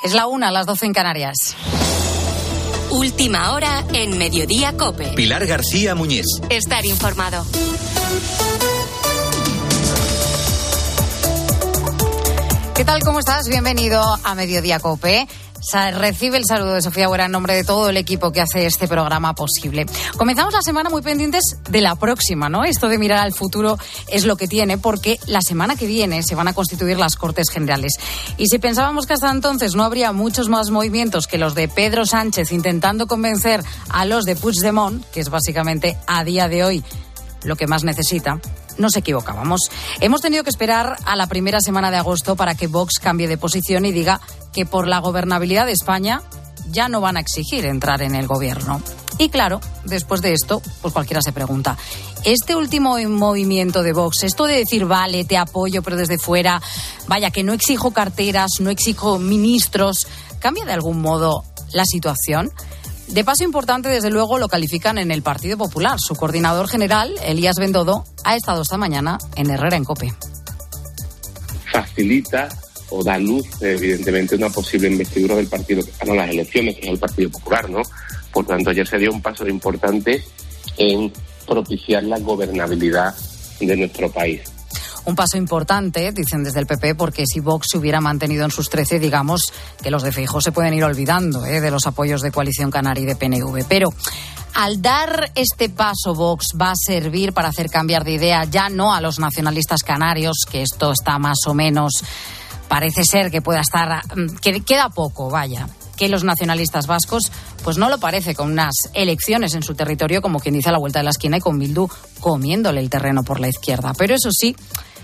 Es la 1, las 12 en Canarias. Última hora en Mediodía COPE. Pilar García Muñiz. Estar informado. ¿Qué tal? ¿Cómo estás? Bienvenido a Mediodía COPE. Recibe el saludo de Sofía Buera en nombre de todo el equipo que hace este programa posible. Comenzamos la semana muy pendientes de la próxima, ¿no? Esto de mirar al futuro es lo que tiene, porque la semana que viene se van a constituir las Cortes Generales. Y si pensábamos que hasta entonces no habría muchos más movimientos que los de Pedro Sánchez intentando convencer a los de Puigdemont, que es básicamente a día de hoy lo que más necesita, nos equivocábamos. Hemos tenido que esperar a la primera semana de agosto para que Vox cambie de posición y diga que por la gobernabilidad de España ya no van a exigir entrar en el gobierno. Y claro, después de esto, pues cualquiera se pregunta, este último movimiento de Vox, esto de decir, vale, te apoyo, pero desde fuera, vaya, que no exijo carteras, no exijo ministros, ¿cambia de algún modo la situación? De paso importante, desde luego, lo califican en el Partido Popular. Su coordinador general, Elías Bendodo, ha estado esta mañana en Herrera en COPE. Facilita o da luz, evidentemente, una posible investidura del partido que ganó las elecciones, que es el Partido Popular, ¿no? Por tanto, ayer se dio un paso importante en propiciar la gobernabilidad de nuestro país. Un paso importante, dicen desde el PP, porque si Vox se hubiera mantenido en sus 13, digamos que los de Feijóo se pueden ir olvidando de los apoyos de Coalición Canaria y de PNV. Pero al dar este paso, Vox va a servir para hacer cambiar de idea ya no a los nacionalistas canarios, que esto está más o menos, parece ser que pueda estar, que queda poco, vaya, que los nacionalistas vascos, pues no lo parece, con unas elecciones en su territorio, como quien dice, a la vuelta de la esquina, y con Bildu comiéndole el terreno por la izquierda. Pero eso sí,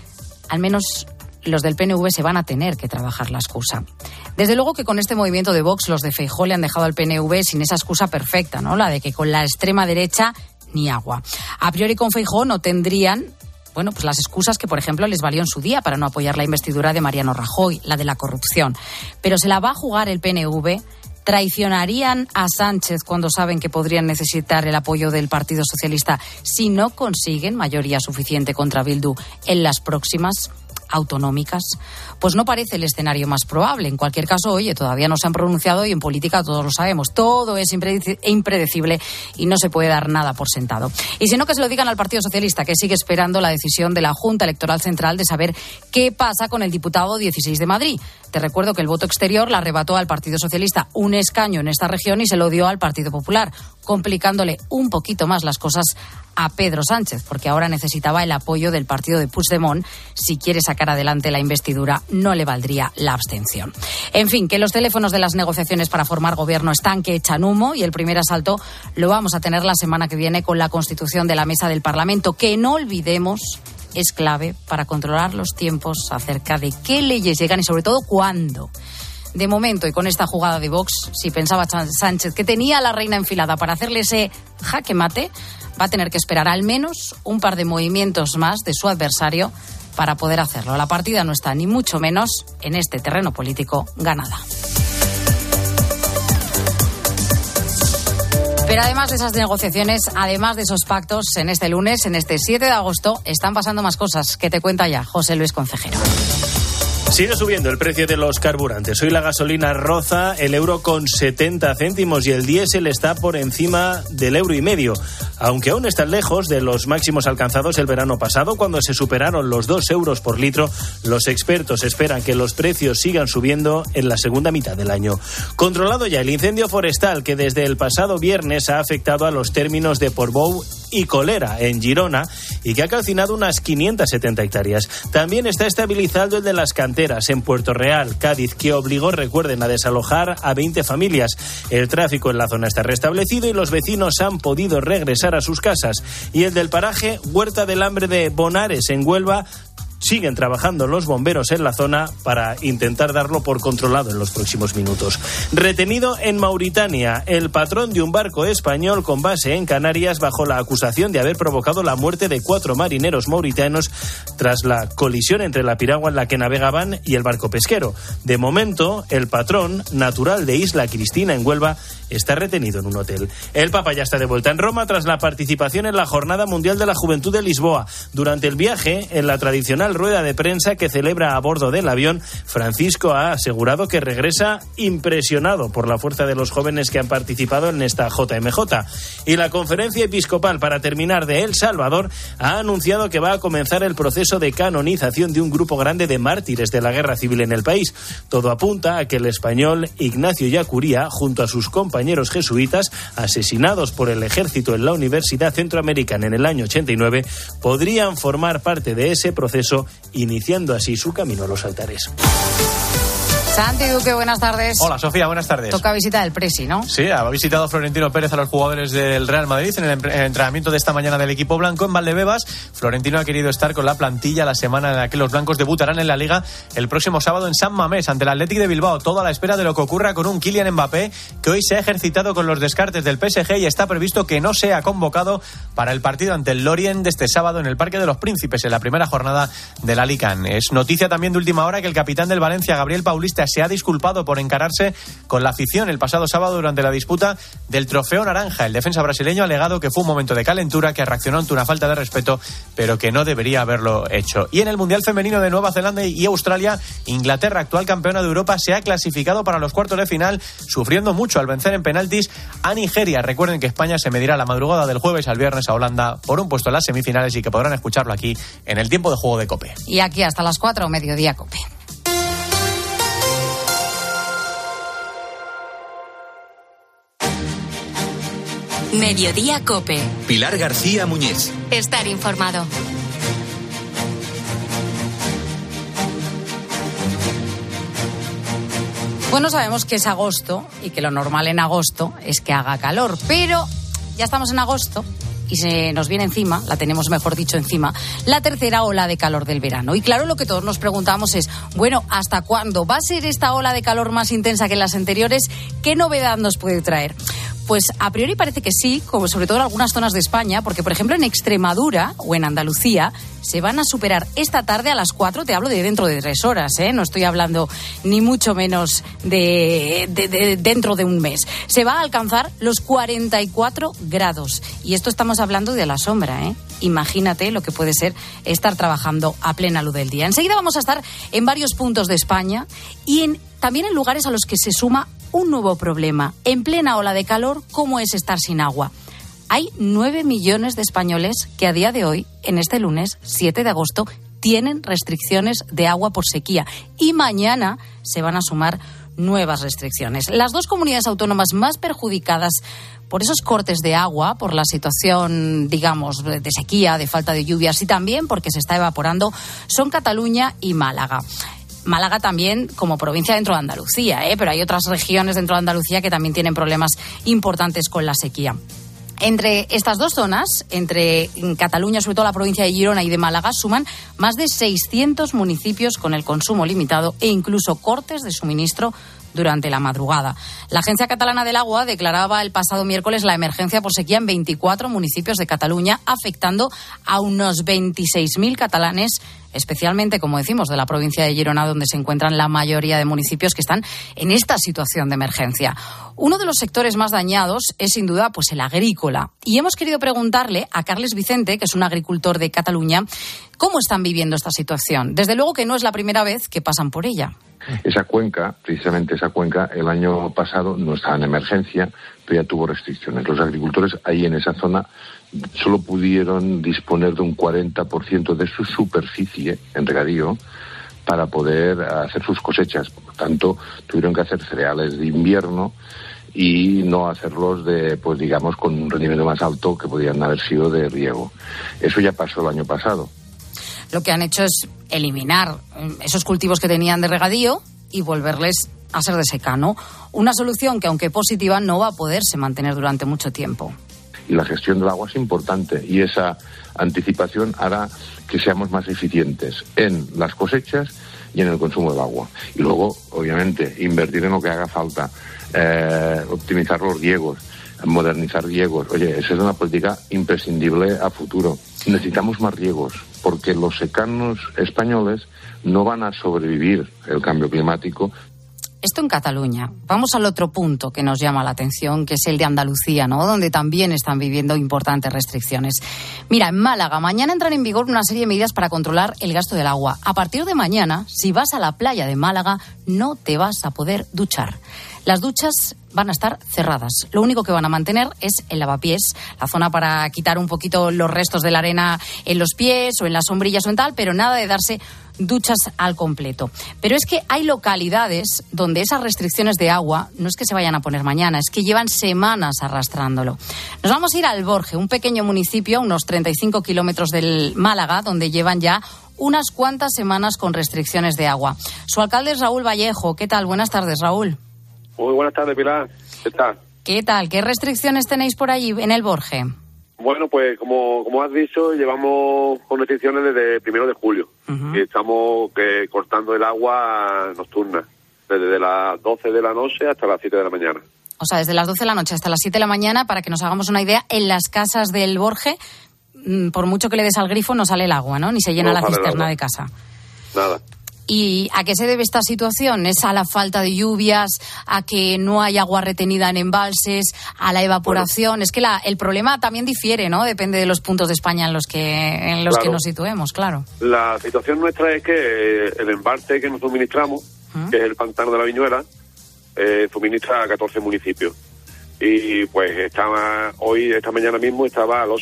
al menos los del PNV se van a tener que trabajar la excusa. Desde luego que con este movimiento de Vox, los de Feijóo le han dejado al PNV sin esa excusa perfecta, ¿no? La de que con la extrema derecha ni agua. A priori con Feijóo no tendrían, bueno, pues las excusas que, por ejemplo, les valió en su día para no apoyar la investidura de Mariano Rajoy, la de la corrupción. Pero se la va a jugar el PNV. ¿Traicionarían a Sánchez cuando saben que podrían necesitar el apoyo del Partido Socialista si no consiguen mayoría suficiente contra Bildu en las próximas autonómicas? Pues no parece el escenario más probable. En cualquier caso, oye, todavía no se han pronunciado y en política todos lo sabemos. Todo es impredecible y no se puede dar nada por sentado. Y si no, que se lo digan al Partido Socialista, que sigue esperando la decisión de la Junta Electoral Central de saber qué pasa con el diputado 16 de Madrid. Te recuerdo que el voto exterior le arrebató al Partido Socialista un escaño en esta región y se lo dio al Partido Popular, complicándole un poquito más las cosas a Pedro Sánchez, porque ahora necesitaba el apoyo del partido de Puigdemont. Si quiere sacar adelante la investidura, no le valdría la abstención. En fin, que los teléfonos de las negociaciones para formar gobierno están que echan humo, y el primer asalto lo vamos a tener la semana que viene con la constitución de la mesa del Parlamento, que no olvidemos es clave para controlar los tiempos acerca de qué leyes llegan y sobre todo cuándo. De momento, y con esta jugada de Vox, si pensaba Sánchez que tenía a la reina enfilada para hacerle ese jaque mate, va a tener que esperar al menos un par de movimientos más de su adversario para poder hacerlo. La partida no está ni mucho menos en este terreno político ganada. Pero además de esas negociaciones, además de esos pactos, en este lunes, en este 7 de agosto, están pasando más cosas que te cuenta ya José Luis Concejero. Sigue subiendo el precio de los carburantes. Hoy la gasolina roza el euro con 70 céntimos y el diésel está por encima del €1,50, aunque aún están lejos de los máximos alcanzados el verano pasado, cuando se superaron los 2 euros por litro. Los expertos esperan que los precios sigan subiendo en la segunda mitad del año. Controlado ya el incendio forestal que desde el pasado viernes ha afectado a los términos de Portbou y Colera, en Girona, y que ha calcinado unas 570 hectáreas. También está estabilizado el de las canteras en Puerto Real, Cádiz, que obligó, recuerden, a desalojar a 20 familias. El tráfico en la zona está restablecido y los vecinos han podido regresar a sus casas. Y el del paraje Huerta del Hambre de Bonares, en Huelva, siguen trabajando los bomberos en la zona para intentar darlo por controlado en los próximos minutos. Retenido en Mauritania, el patrón de un barco español con base en Canarias bajo la acusación de haber provocado la muerte de 4 marineros mauritanos tras la colisión entre la piragua en la que navegaban y el barco pesquero. De momento, el patrón, natural de Isla Cristina en Huelva, está retenido en un hotel. El Papa ya está de vuelta en Roma tras la participación en la Jornada Mundial de la Juventud de Lisboa. Durante el viaje, en la tradicional rueda de prensa que celebra a bordo del avión, Francisco ha asegurado que regresa impresionado por la fuerza de los jóvenes que han participado en esta JMJ. Y la Conferencia Episcopal, para terminar, de El Salvador, ha anunciado que va a comenzar el proceso de canonización de un grupo grande de mártires de la guerra civil en el país. Todo apunta a que el español Ignacio Yacuría, junto a sus compañeros jesuitas, asesinados por el ejército en la Universidad Centroamericana en el año 89, podrían formar parte de ese proceso, iniciando así su camino a los altares. Santi Duque, buenas tardes. Hola, Sofía, buenas tardes. Toca visita del Presi, ¿no? Sí, ha visitado Florentino Pérez a los jugadores del Real Madrid en el entrenamiento de esta mañana del equipo blanco en Valdebebas. Florentino ha querido estar con la plantilla la semana en la que los blancos debutarán en la Liga el próximo sábado en San Mamés ante el Athletic de Bilbao. Todo a la espera de lo que ocurra con un Kylian Mbappé que hoy se ha ejercitado con los descartes del PSG y está previsto que no sea convocado para el partido ante el Lorient de este sábado en el Parque de los Príncipes en la primera jornada de la Liga. Es noticia también de última hora que el capitán del Valencia, Gabriel Paulista, se ha disculpado por encararse con la afición el pasado sábado durante la disputa del Trofeo Naranja. El defensa brasileño ha alegado que fue un momento de calentura, que reaccionó ante una falta de respeto, pero que no debería haberlo hecho. Y en el Mundial Femenino de Nueva Zelanda y Australia, Inglaterra, actual campeona de Europa, se ha clasificado para los cuartos de final, sufriendo mucho al vencer en penaltis a Nigeria. Recuerden que España se medirá la madrugada del jueves al viernes a Holanda por un puesto en las semifinales y que podrán escucharlo aquí en el tiempo de juego de COPE. Y aquí hasta las 4, Mediodía COPE. Mediodía COPE. Pilar García Muñiz. Estar informado. Bueno, sabemos que es agosto y que lo normal en agosto es que haga calor, pero ya estamos en agosto y se nos viene encima, la tenemos mejor dicho encima, la tercera ola de calor del verano. Y claro, lo que todos nos preguntamos es, bueno, ¿hasta cuándo va a ser esta ola de calor más intensa que las anteriores? ¿Qué novedad nos puede traer? Pues a priori parece que sí, como sobre todo en algunas zonas de España, porque por ejemplo en Extremadura o en Andalucía se van a superar esta tarde a las 4, te hablo de dentro de 3 horas, no estoy hablando ni mucho menos de dentro de un mes. Se va a alcanzar los 44 grados y esto estamos hablando de la sombra, Imagínate lo que puede ser estar trabajando a plena luz del día. Enseguida vamos a estar en varios puntos de España y también en lugares a los que se suma un nuevo problema. En plena ola de calor, ¿cómo es estar sin agua? Hay 9 millones de españoles que a día de hoy, en este lunes 7 de agosto, tienen restricciones de agua por sequía y mañana se van a sumar nuevas restricciones. Las dos comunidades autónomas más perjudicadas por esos cortes de agua, por la situación, digamos, de sequía, de falta de lluvias y también porque se está evaporando, son Cataluña y Málaga. Málaga también como provincia dentro de Andalucía, pero hay otras regiones dentro de Andalucía que también tienen problemas importantes con la sequía. Entre estas dos zonas, entre Cataluña, sobre todo la provincia de Girona y de Málaga, suman más de 600 municipios con el consumo limitado e incluso cortes de suministro durante la madrugada. La Agencia Catalana del Agua declaraba el pasado miércoles la emergencia por sequía en 24 municipios de Cataluña, afectando a unos 26.000 catalanes, especialmente, como decimos, de la provincia de Girona, donde se encuentran la mayoría de municipios que están en esta situación de emergencia. Uno de los sectores más dañados es, sin duda, pues el agrícola. Y hemos querido preguntarle a Carles Vicente, que es un agricultor de Cataluña, cómo están viviendo esta situación. Desde luego que no es la primera vez que pasan por ella. Esa cuenca, precisamente esa cuenca, el año pasado no estaba en emergencia, pero ya tuvo restricciones. Los agricultores ahí en esa zona solo pudieron disponer de un 40% de su superficie en regadío para poder hacer sus cosechas. Por tanto, tuvieron que hacer cereales de invierno y no hacerlos pues digamos, con un rendimiento más alto que podían haber sido de riego. Eso ya pasó el año pasado. Lo que han hecho es eliminar esos cultivos que tenían de regadío y volverles a ser de secano. Una solución que, aunque positiva, no va a poderse mantener durante mucho tiempo. Y la gestión del agua es importante y esa anticipación hará que seamos más eficientes en las cosechas y en el consumo del agua. Y luego, obviamente, invertir en lo que haga falta, optimizar los riegos, modernizar riegos. Oye, esa es una política imprescindible a futuro. Necesitamos más riegos porque los secanos españoles no van a sobrevivir el cambio climático. Esto en Cataluña. Vamos al otro punto que nos llama la atención, que es el de Andalucía, ¿no? Donde también están viviendo importantes restricciones. Mira, en Málaga, mañana entran en vigor una serie de medidas para controlar el gasto del agua. A partir de mañana, si vas a la playa de Málaga, no te vas a poder duchar. Las duchas van a estar cerradas. Lo único que van a mantener es el lavapiés, la zona para quitar un poquito los restos de la arena en los pies o en las sombrillas o en tal, pero nada de darse duchas al completo. Pero es que hay localidades donde esas restricciones de agua no es que se vayan a poner mañana, es que llevan semanas arrastrándolo. Nos vamos a ir al Borge, un pequeño municipio a unos 35 kilómetros del Málaga, donde llevan ya unas cuantas semanas con restricciones de agua. Su alcalde es Raúl Vallejo. ¿Qué tal? Buenas tardes, Raúl. Muy buenas tardes, Pilar. ¿Qué tal? ¿Qué tal? ¿Qué restricciones tenéis por allí en el Borge? Bueno, pues como has dicho, llevamos con restricciones desde el 1 de julio. Y estamos cortando el agua nocturna, desde las 12 de la noche hasta las 7 de la mañana. O sea, desde las 12 de la noche hasta las 7 de la mañana, para que nos hagamos una idea, en las casas del Borge, por mucho que le des al grifo, no sale el agua, ¿no? Ni se llena la cisterna de casa. Nada. ¿Y a qué se debe esta situación? ¿Es a la falta de lluvias, a que no hay agua retenida en embalses, a la evaporación? Bueno, es que el problema también difiere, ¿no? Depende de los puntos de España en los que nos situemos, claro. La situación nuestra es que el embalse que nos suministramos, que es el pantano de la Viñuela, suministra a 14 municipios. Y pues esta mañana mismo estaba al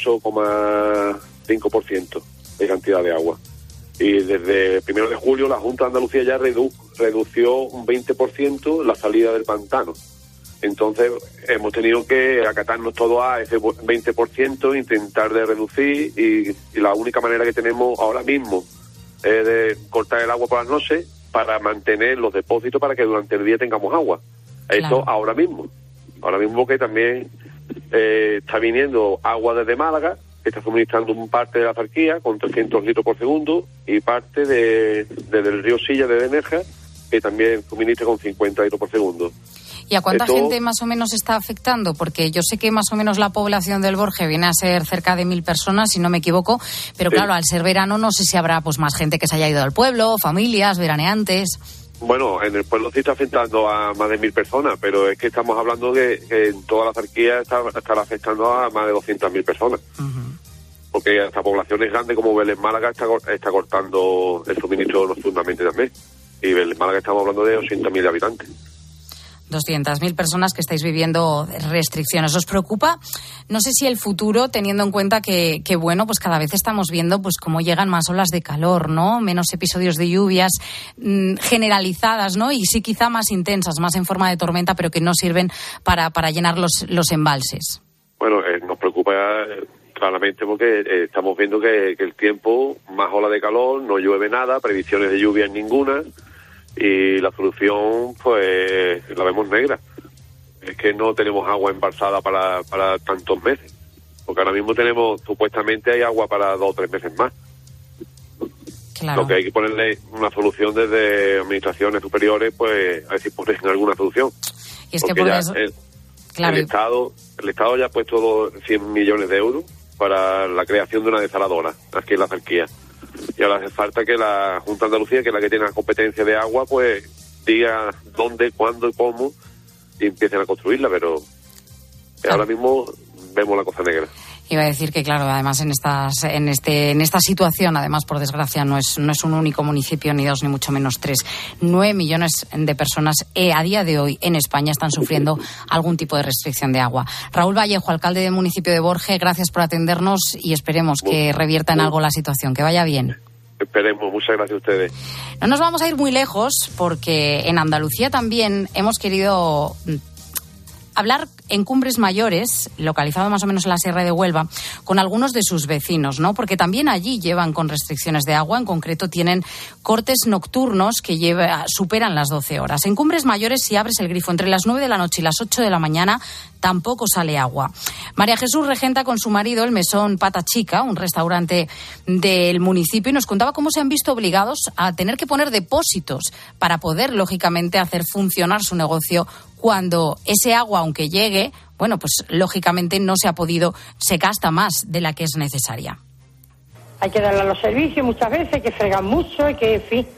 8,5% de cantidad de agua. Y desde el 1 de julio la Junta de Andalucía ya redució un 20% la salida del pantano. Entonces hemos tenido que acatarnos todos a ese 20%, intentar de reducir, y la única manera que tenemos ahora mismo es de cortar el agua por las noches para mantener los depósitos para que durante el día tengamos agua. Claro. Eso ahora mismo que también está viniendo agua desde Málaga, que está suministrando un parte de la Zarquía con 300 litros por segundo, y parte desde el río Silla de Benerja, que también suministra con 50 litros por segundo. ¿Y a cuánta gente más o menos está afectando? Porque yo sé que más o menos la población del Borge viene a ser cerca de 1.000 personas, si no me equivoco, pero sí. Claro, al ser verano no sé si habrá pues más gente que se haya ido al pueblo, familias, veraneantes. Bueno, en el pueblo sí está afectando a más de 1.000 personas, pero es que estamos hablando de que en toda la Zarquía estará afectando a más de 200.000 personas. Porque hasta poblaciones grandes como Vélez Málaga está cortando el suministro nocturnamente también. Y Vélez Málaga estamos hablando de 200.000 habitantes. 200.000 personas que estáis viviendo restricciones. ¿Os preocupa? No sé si el futuro, teniendo en cuenta que bueno, pues cada vez estamos viendo pues cómo llegan más olas de calor, ¿no? Menos episodios de lluvias generalizadas, ¿no? Y sí quizá más intensas, más en forma de tormenta, pero que no sirven para llenar los embalses. Bueno, nos preocupa claramente porque estamos viendo que el tiempo, más ola de calor, no llueve nada, previsiones de lluvia ninguna. Y la solución, pues, la vemos negra. Es que no tenemos agua embalsada para tantos meses. Porque ahora mismo supuestamente hay agua para 2 o 3 meses más. Claro. Lo que hay que ponerle una solución desde administraciones superiores, pues, a ver si ponen alguna solución. Y es porque que por eso... Claro. El Estado ya ha puesto 100 millones de euros para la creación de una desaladora aquí en la Zarquía. Y ahora hace falta que la Junta de Andalucía, que es la que tiene la competencia de agua, pues diga dónde, cuándo y cómo y empiecen a construirla, pero ahora mismo vemos la cosa negra. Iba a decir que, claro, además en esta situación, además, por desgracia, no es un único municipio, ni 2, ni mucho menos 3. 9 millones de personas a día de hoy en España están sufriendo algún tipo de restricción de agua. Raúl Vallejo, alcalde del municipio de Borge, gracias por atendernos y esperemos que revierta en algo la situación. Que vaya bien. Esperemos, muchas gracias a ustedes. No nos vamos a ir muy lejos porque en Andalucía también hemos querido hablar en Cumbres Mayores, localizado más o menos en la Sierra de Huelva, con algunos de sus vecinos, ¿no? Porque también allí llevan con restricciones de agua, en concreto tienen cortes nocturnos que superan las 12 horas. En Cumbres Mayores, si abres el grifo entre las 9 de la noche y las 8 de la mañana, tampoco sale agua. María Jesús regenta con su marido el mesón Pata Chica, un restaurante del municipio, y nos contaba cómo se han visto obligados a tener que poner depósitos para poder, lógicamente, hacer funcionar su negocio cuando ese agua, aunque llegue, bueno, pues lógicamente no se ha podido, se gasta más de la que es necesaria. Hay que darle a los servicios muchas veces, hay que fregar mucho, hay que, en fin,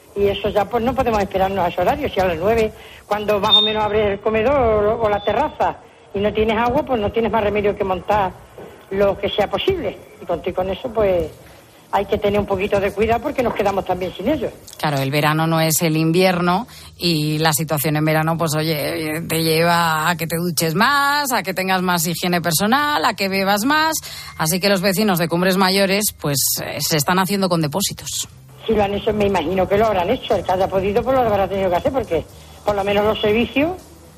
Y eso ya pues no podemos esperarnos a ese horario. Si a las 9, cuando más o menos abres el comedor o la terraza y no tienes agua, pues no tienes más remedio que montar lo que sea posible. Y con eso pues hay que tener un poquito de cuidado porque nos quedamos también sin ellos. Claro, el verano no es el invierno y la situación en verano, pues oye, te lleva a que te duches más, a que tengas más higiene personal, a que bebas más. Así que los vecinos de Cumbres Mayores, pues se están haciendo con depósitos. Si lo han hecho, me imagino que lo habrán hecho. El que haya podido, pues lo habrá tenido que hacer, porque por lo menos los servicios,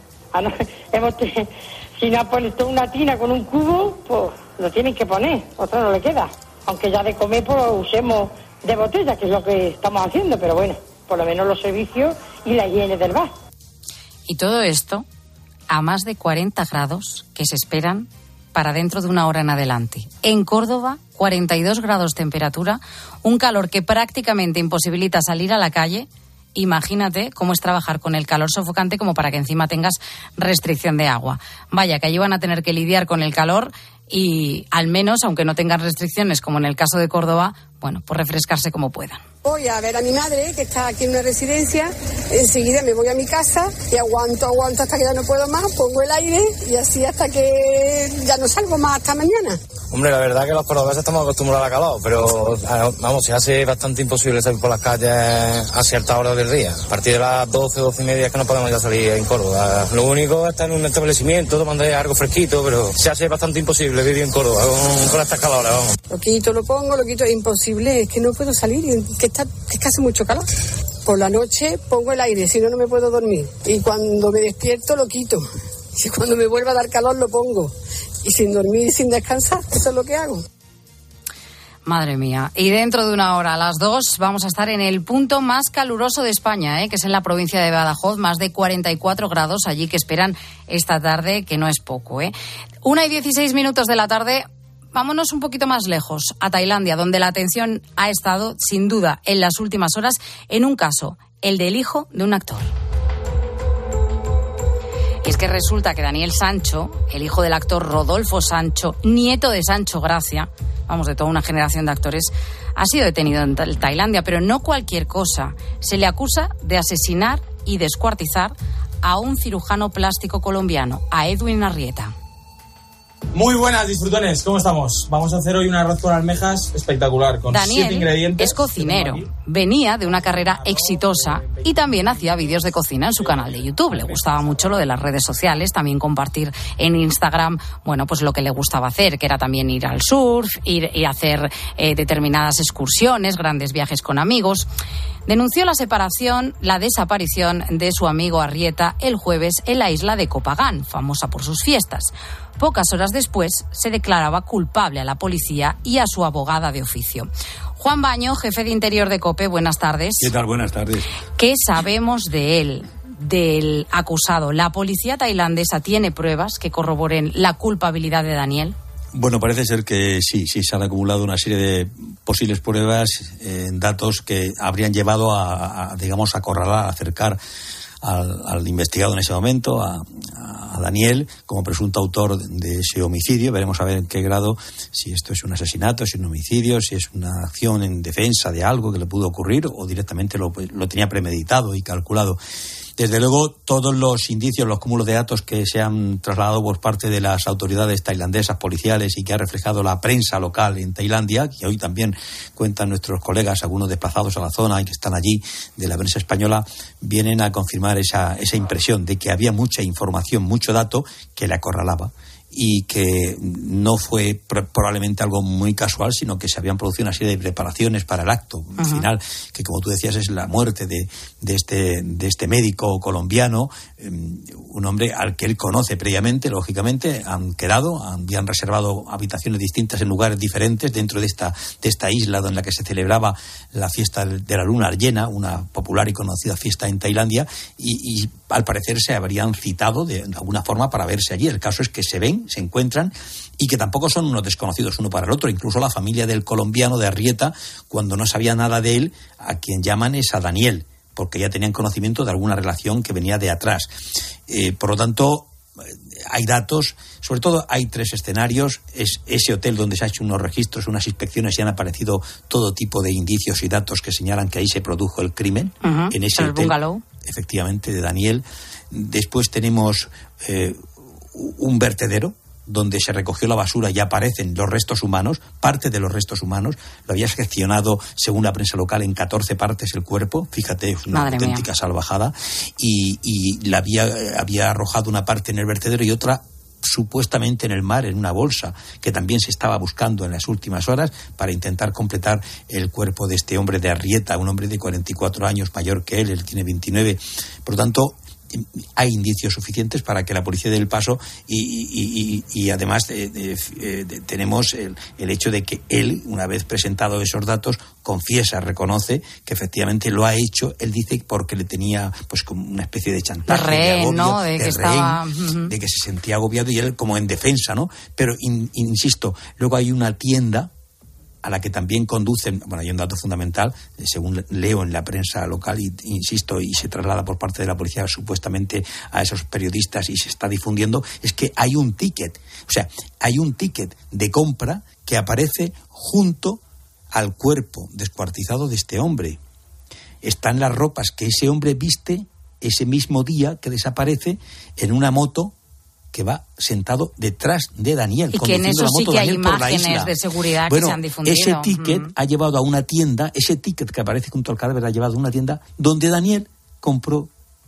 si no pones toda una tina con un cubo, pues lo tienen que poner, otro no le queda. Aunque ya de comer pues usemos de botella, que es lo que estamos haciendo, pero bueno, por lo menos los servicios y la higiene del bar. Y todo esto a más de 40 grados que se esperan para dentro de una hora en adelante. En Córdoba, 42 grados temperatura, un calor que prácticamente imposibilita salir a la calle. Imagínate cómo es trabajar con el calor sofocante como para que encima tengas restricción de agua. Vaya, que allí van a tener que lidiar con el calor y al menos, aunque no tengan restricciones como en el caso de Córdoba, bueno, pues refrescarse como puedan. Voy a ver a mi madre, que está aquí en una residencia, enseguida me voy a mi casa y aguanto hasta que ya no puedo más, pongo el aire y así hasta que ya no salgo más hasta mañana. Hombre, la verdad que los cordobeses estamos acostumbrados al calor, pero vamos, se hace bastante imposible salir por las calles a ciertas horas del día. A partir de las 12 y media es que no podemos ya salir en Córdoba. Lo único es estar en un establecimiento tomando algo fresquito, pero se hace bastante imposible vivir en Córdoba con estas calores, vamos. Lo quito, es imposible, es que no puedo salir, es que hace mucho calor. Por la noche pongo el aire, si no, no me puedo dormir. Y cuando me despierto lo quito. Y cuando me vuelva a dar calor lo pongo. Y sin dormir y sin descansar, eso es lo que hago. Madre mía. Y dentro de una hora, a las 2, vamos a estar en el punto más caluroso de España, que es en la provincia de Badajoz, más de 44 grados allí que esperan esta tarde, que no es poco. 1:16 de la tarde. Vámonos un poquito más lejos, a Tailandia, donde la atención ha estado, sin duda, en las últimas horas, en un caso, el del hijo de un actor. Y es que resulta que Daniel Sancho, el hijo del actor Rodolfo Sancho, nieto de Sancho Gracia, vamos, de toda una generación de actores, ha sido detenido en Tailandia, pero no cualquier cosa. Se le acusa de asesinar y descuartizar a un cirujano plástico colombiano, a Edwin Arrieta. Muy buenas, disfrutones, ¿cómo estamos? Vamos a hacer hoy un arroz con almejas espectacular, con Daniel 7 ingredientes. Es cocinero, venía de una carrera exitosa y también hacía vídeos de cocina en su canal de YouTube. Le gustaba mucho lo de las redes sociales, también compartir en Instagram, bueno, pues lo que le gustaba hacer, que era también ir al surf, ir y hacer determinadas excursiones, grandes viajes con amigos. Denunció la desaparición de su amigo Arrieta el jueves en la isla de Copagán, famosa por sus fiestas. Pocas horas después se declaraba culpable a la policía y a su abogada de oficio. Juan Baño, jefe de Interior de COPE, buenas tardes. ¿Qué tal? Buenas tardes. ¿Qué sabemos de él, del acusado? ¿La policía tailandesa tiene pruebas que corroboren la culpabilidad de Daniel? Bueno, parece ser que sí, se han acumulado una serie de posibles pruebas, datos que habrían llevado a acorralar, a acercar al investigado en ese momento, a Daniel, como presunto autor de ese homicidio. Veremos a ver en qué grado, si esto es un asesinato, si es un homicidio, si es una acción en defensa de algo que le pudo ocurrir o directamente lo tenía premeditado y calculado. Desde luego, todos los indicios, los cúmulos de datos que se han trasladado por parte de las autoridades tailandesas policiales y que ha reflejado la prensa local en Tailandia, que hoy también cuentan nuestros colegas, algunos desplazados a la zona y que están allí, de la prensa española, vienen a confirmar esa impresión de que había mucha información, mucho dato que le acorralaba y que no fue probablemente algo muy casual, sino que se habían producido una serie de preparaciones para el acto final, que como tú decías es la muerte de este médico colombiano, un hombre al que él conoce previamente, lógicamente. Habían reservado habitaciones distintas en lugares diferentes dentro de esta isla en la que se celebraba la fiesta de la luna llena, una popular y conocida fiesta en Tailandia, y al parecer se habrían citado de alguna forma para verse allí. El caso es que se ven, se encuentran, y que tampoco son unos desconocidos uno para el otro. Incluso la familia del colombiano, de Arrieta, cuando no sabía nada de él, a quien llaman es a Daniel, porque ya tenían conocimiento de alguna relación que venía de atrás. Por lo tanto, hay datos, sobre todo hay 3 escenarios. Es ese hotel donde se ha hecho unos registros, unas inspecciones y han aparecido todo tipo de indicios y datos que señalan que ahí se produjo el crimen, en ese hotel, bungalow, efectivamente, de Daniel. Después tenemos un vertedero donde se recogió la basura y aparecen los restos humanos, parte de los restos humanos. Lo había seccionado, según la prensa local, en 14 partes el cuerpo. Fíjate, es una auténtica salvajada. Y la había arrojado una parte en el vertedero y otra supuestamente en el mar, en una bolsa, que también se estaba buscando en las últimas horas para intentar completar el cuerpo de este hombre de Arrieta, un hombre de 44 años, mayor que él tiene 29. Por lo tanto, hay indicios suficientes para que la policía dé el paso y además tenemos el hecho de que él, una vez presentado esos datos, confiesa, reconoce que efectivamente lo ha hecho. Él dice porque le tenía pues como una especie de chantaje, de agobio, ¿no? de que se sentía agobiado, y él como en defensa, ¿no? Pero insisto, luego hay una tienda a la que también conducen, bueno, hay un dato fundamental, según leo en la prensa local, y insisto, y se traslada por parte de la policía supuestamente a esos periodistas y se está difundiendo, es que hay un ticket, o sea, hay un ticket de compra que aparece junto al cuerpo descuartizado de este hombre. Están las ropas que ese hombre viste ese mismo día que desaparece en una moto que va sentado detrás de Daniel. Y que en eso sí que hay imágenes de seguridad que se han difundido. Ese ticket ha llevado a una tienda, ese ticket que aparece junto al cadáver ha llevado a una tienda donde Daniel compró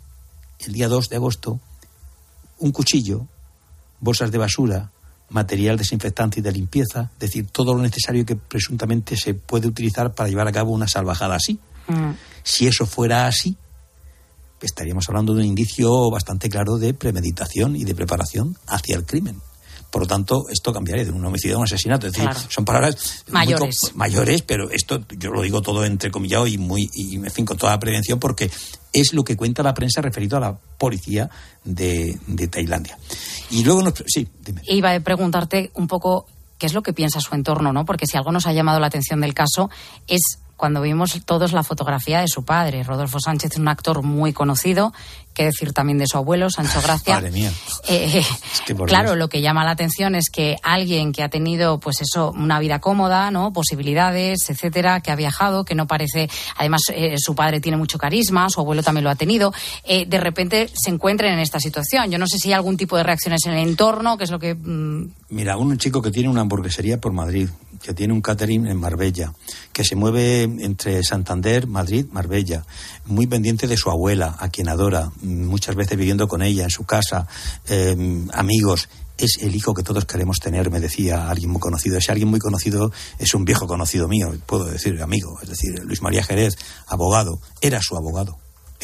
el día 2 de agosto un cuchillo, bolsas de basura, material desinfectante y de limpieza, es decir, todo lo necesario que presuntamente se puede utilizar para llevar a cabo una salvajada así. Si eso fuera así, estaríamos hablando de un indicio bastante claro de premeditación y de preparación hacia el crimen. Por lo tanto, esto cambiaría de un homicidio a un asesinato. Es decir, son palabras mayores, pero esto yo lo digo todo entrecomillado y en fin, con toda la prevención, porque es lo que cuenta la prensa referido a la policía de Tailandia. Y luego sí, dime. Iba a preguntarte un poco qué es lo que piensa su entorno, ¿no? Porque si algo nos ha llamado la atención del caso es cuando vimos todos la fotografía de su padre. Rodolfo Sánchez es un actor muy conocido, qué decir también de su abuelo, Sancho Gracia. Madre mía. Claro, Dios. Lo que llama la atención es que alguien que ha tenido, pues eso, una vida cómoda, ¿no? Posibilidades, etcétera, que ha viajado, que no parece, además su padre tiene mucho carisma, su abuelo también lo ha tenido, de repente se encuentren en esta situación. Yo no sé si hay algún tipo de reacciones en el entorno, que es lo que... Mira, un chico que tiene una hamburguesería por Madrid, que tiene un catering en Marbella, que se mueve entre Santander, Madrid, Marbella, muy pendiente de su abuela, a quien adora, muchas veces viviendo con ella en su casa, amigos. Es el hijo que todos queremos tener, me decía alguien muy conocido. Ese alguien muy conocido es un viejo conocido mío, puedo decir amigo, es decir, Luis María Jerez, abogado. Era su abogado,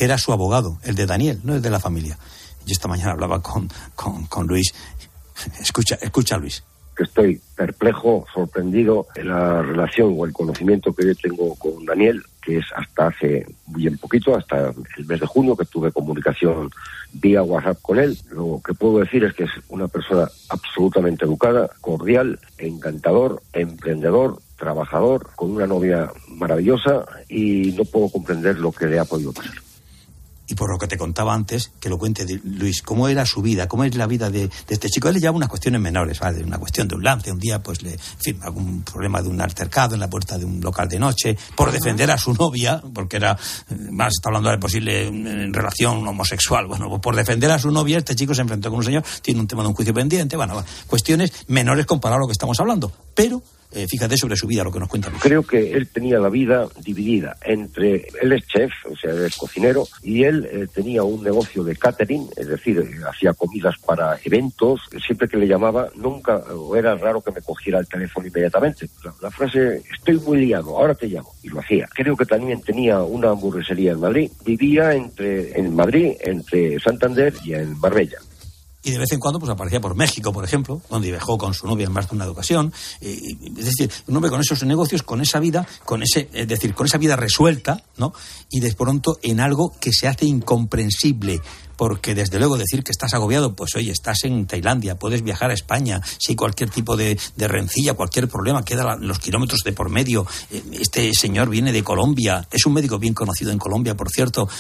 el de Daniel, no el de la familia. Yo esta mañana hablaba con Luis. Escucha, Luis. Estoy perplejo, sorprendido en la relación o el conocimiento que yo tengo con Daniel, que es hasta hace bien poquito, hasta el mes de junio, que tuve comunicación vía WhatsApp con él. Lo que puedo decir es que es una persona absolutamente educada, cordial, encantador, emprendedor, trabajador, con una novia maravillosa, y no puedo comprender lo que le ha podido pasar. Y por lo que te contaba antes, que lo cuente Luis, cómo era su vida, cómo es la vida de este chico. Él le lleva unas cuestiones menores, ¿vale? Una cuestión de un lance, un día, pues, algún problema de un altercado en la puerta de un local de noche, por defender a su novia, porque era, más está hablando de posible relación homosexual, bueno, pues por defender a su novia, este chico se enfrentó con un señor, tiene un tema de un juicio pendiente, bueno, cuestiones menores comparado a lo que estamos hablando, pero... fíjate sobre su vida, lo que nos cuenta Luis. Creo que él tenía la vida dividida entre... Él es chef, o sea, él es cocinero, y él tenía un negocio de catering, es decir, hacía comidas para eventos. Siempre que le llamaba, nunca, o era raro que me cogiera el teléfono inmediatamente. La frase, estoy muy liado, ahora te llamo, y lo hacía. Creo que también tenía una hamburguesería en Madrid. Vivía en Madrid, entre Santander y en Marbella. Y de vez en cuando pues aparecía por México, por ejemplo, donde viajó con su novia en más de una ocasión. Es decir, un hombre con esos negocios, con esa vida, con esa vida resuelta, ¿no? Y de pronto en algo que se hace incomprensible. Porque desde luego decir que estás agobiado, pues oye, estás en Tailandia, puedes viajar a España, si hay cualquier tipo de rencilla, cualquier problema, quedan los kilómetros de por medio. Este señor viene de Colombia, es un médico bien conocido en Colombia, por cierto.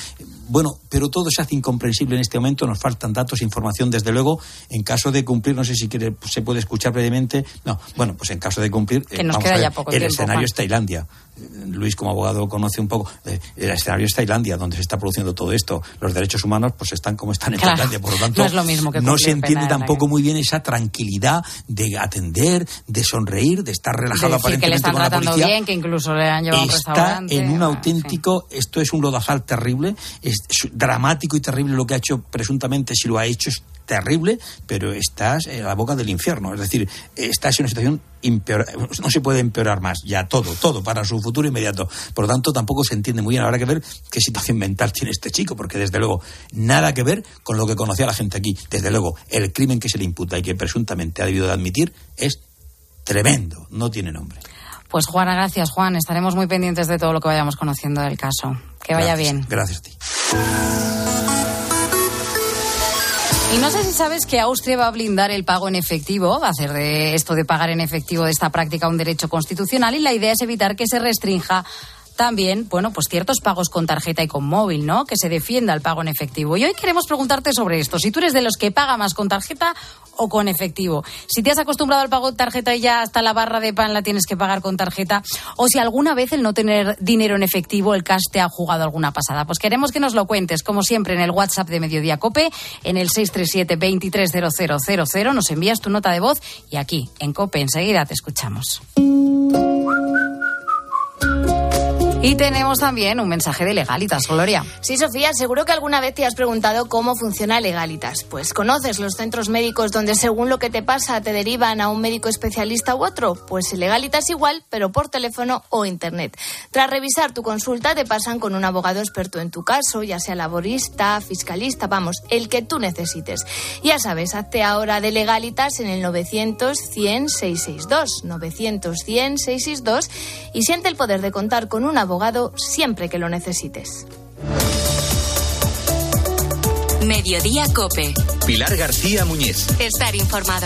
Bueno, pero todo se hace incomprensible en este momento, nos faltan datos, información, desde luego, en caso de cumplir, no sé si se puede escuchar brevemente, pues en caso de cumplir, que nos queda ya poco el tiempo, escenario Juan. es Tailandia. Luis, como abogado, conoce un poco. El escenario es Tailandia, donde se está produciendo todo esto. Los derechos humanos pues están como están en Tailandia, por lo tanto no es lo mismo que no se entiende pena, tampoco muy bien esa tranquilidad de atender, de sonreír, de estar relajado aparentemente que le están con la tratando policía. bien, que incluso le han llevado a un restaurante. Está en un auténtico, esto es un lodazal terrible, es dramático y terrible lo que ha hecho presuntamente, si lo ha hecho es terrible, pero estás en la boca del infierno, es decir, estás en una situación no se puede empeorar más, ya todo para su futuro inmediato. Por lo tanto, tampoco se entiende muy bien. Habrá que ver qué situación mental tiene este chico, porque desde luego nada que ver con lo que conocía la gente aquí. Desde luego, el crimen que se le imputa y que presuntamente ha debido de admitir es tremendo, no tiene nombre. Pues Juana, gracias Juan, estaremos muy pendientes de todo lo que vayamos conociendo del caso. Que vaya bien. Gracias a ti. Y no sé si sabes que Austria va a blindar el pago en efectivo, va a hacer de esto de pagar en efectivo de esta práctica un derecho constitucional, y la idea es evitar que se restrinja también, pues ciertos pagos con tarjeta y con móvil, ¿no? Que se defienda el pago en efectivo. Y hoy queremos preguntarte sobre esto, si tú eres de los que paga más con tarjeta o con efectivo. Si te has acostumbrado al pago de tarjeta y ya hasta la barra de pan la tienes que pagar con tarjeta, o si alguna vez el no tener dinero en efectivo, el cash, te ha jugado alguna pasada. Pues queremos que nos lo cuentes, como siempre, en el WhatsApp de Mediodía COPE, en el 637-230000. Nos envías tu nota de voz y aquí, en COPE, enseguida te escuchamos. Y tenemos también un mensaje de Legalitas, Gloria. Sí, Sofía, seguro que alguna vez te has preguntado cómo funciona Legalitas. Pues ¿conoces los centros médicos donde según lo que te pasa te derivan a un médico especialista u otro? Pues Legalitas igual, pero por teléfono o internet. Tras revisar tu consulta te pasan con un abogado experto en tu caso, ya sea laborista, fiscalista, el que tú necesites. Ya sabes, hazte ahora de Legalitas en el 900-100-662, 900-100-662 y siente el poder de contar con un abogado siempre que lo necesites. Mediodía COPE. Pilar García Muñiz. Estar informado.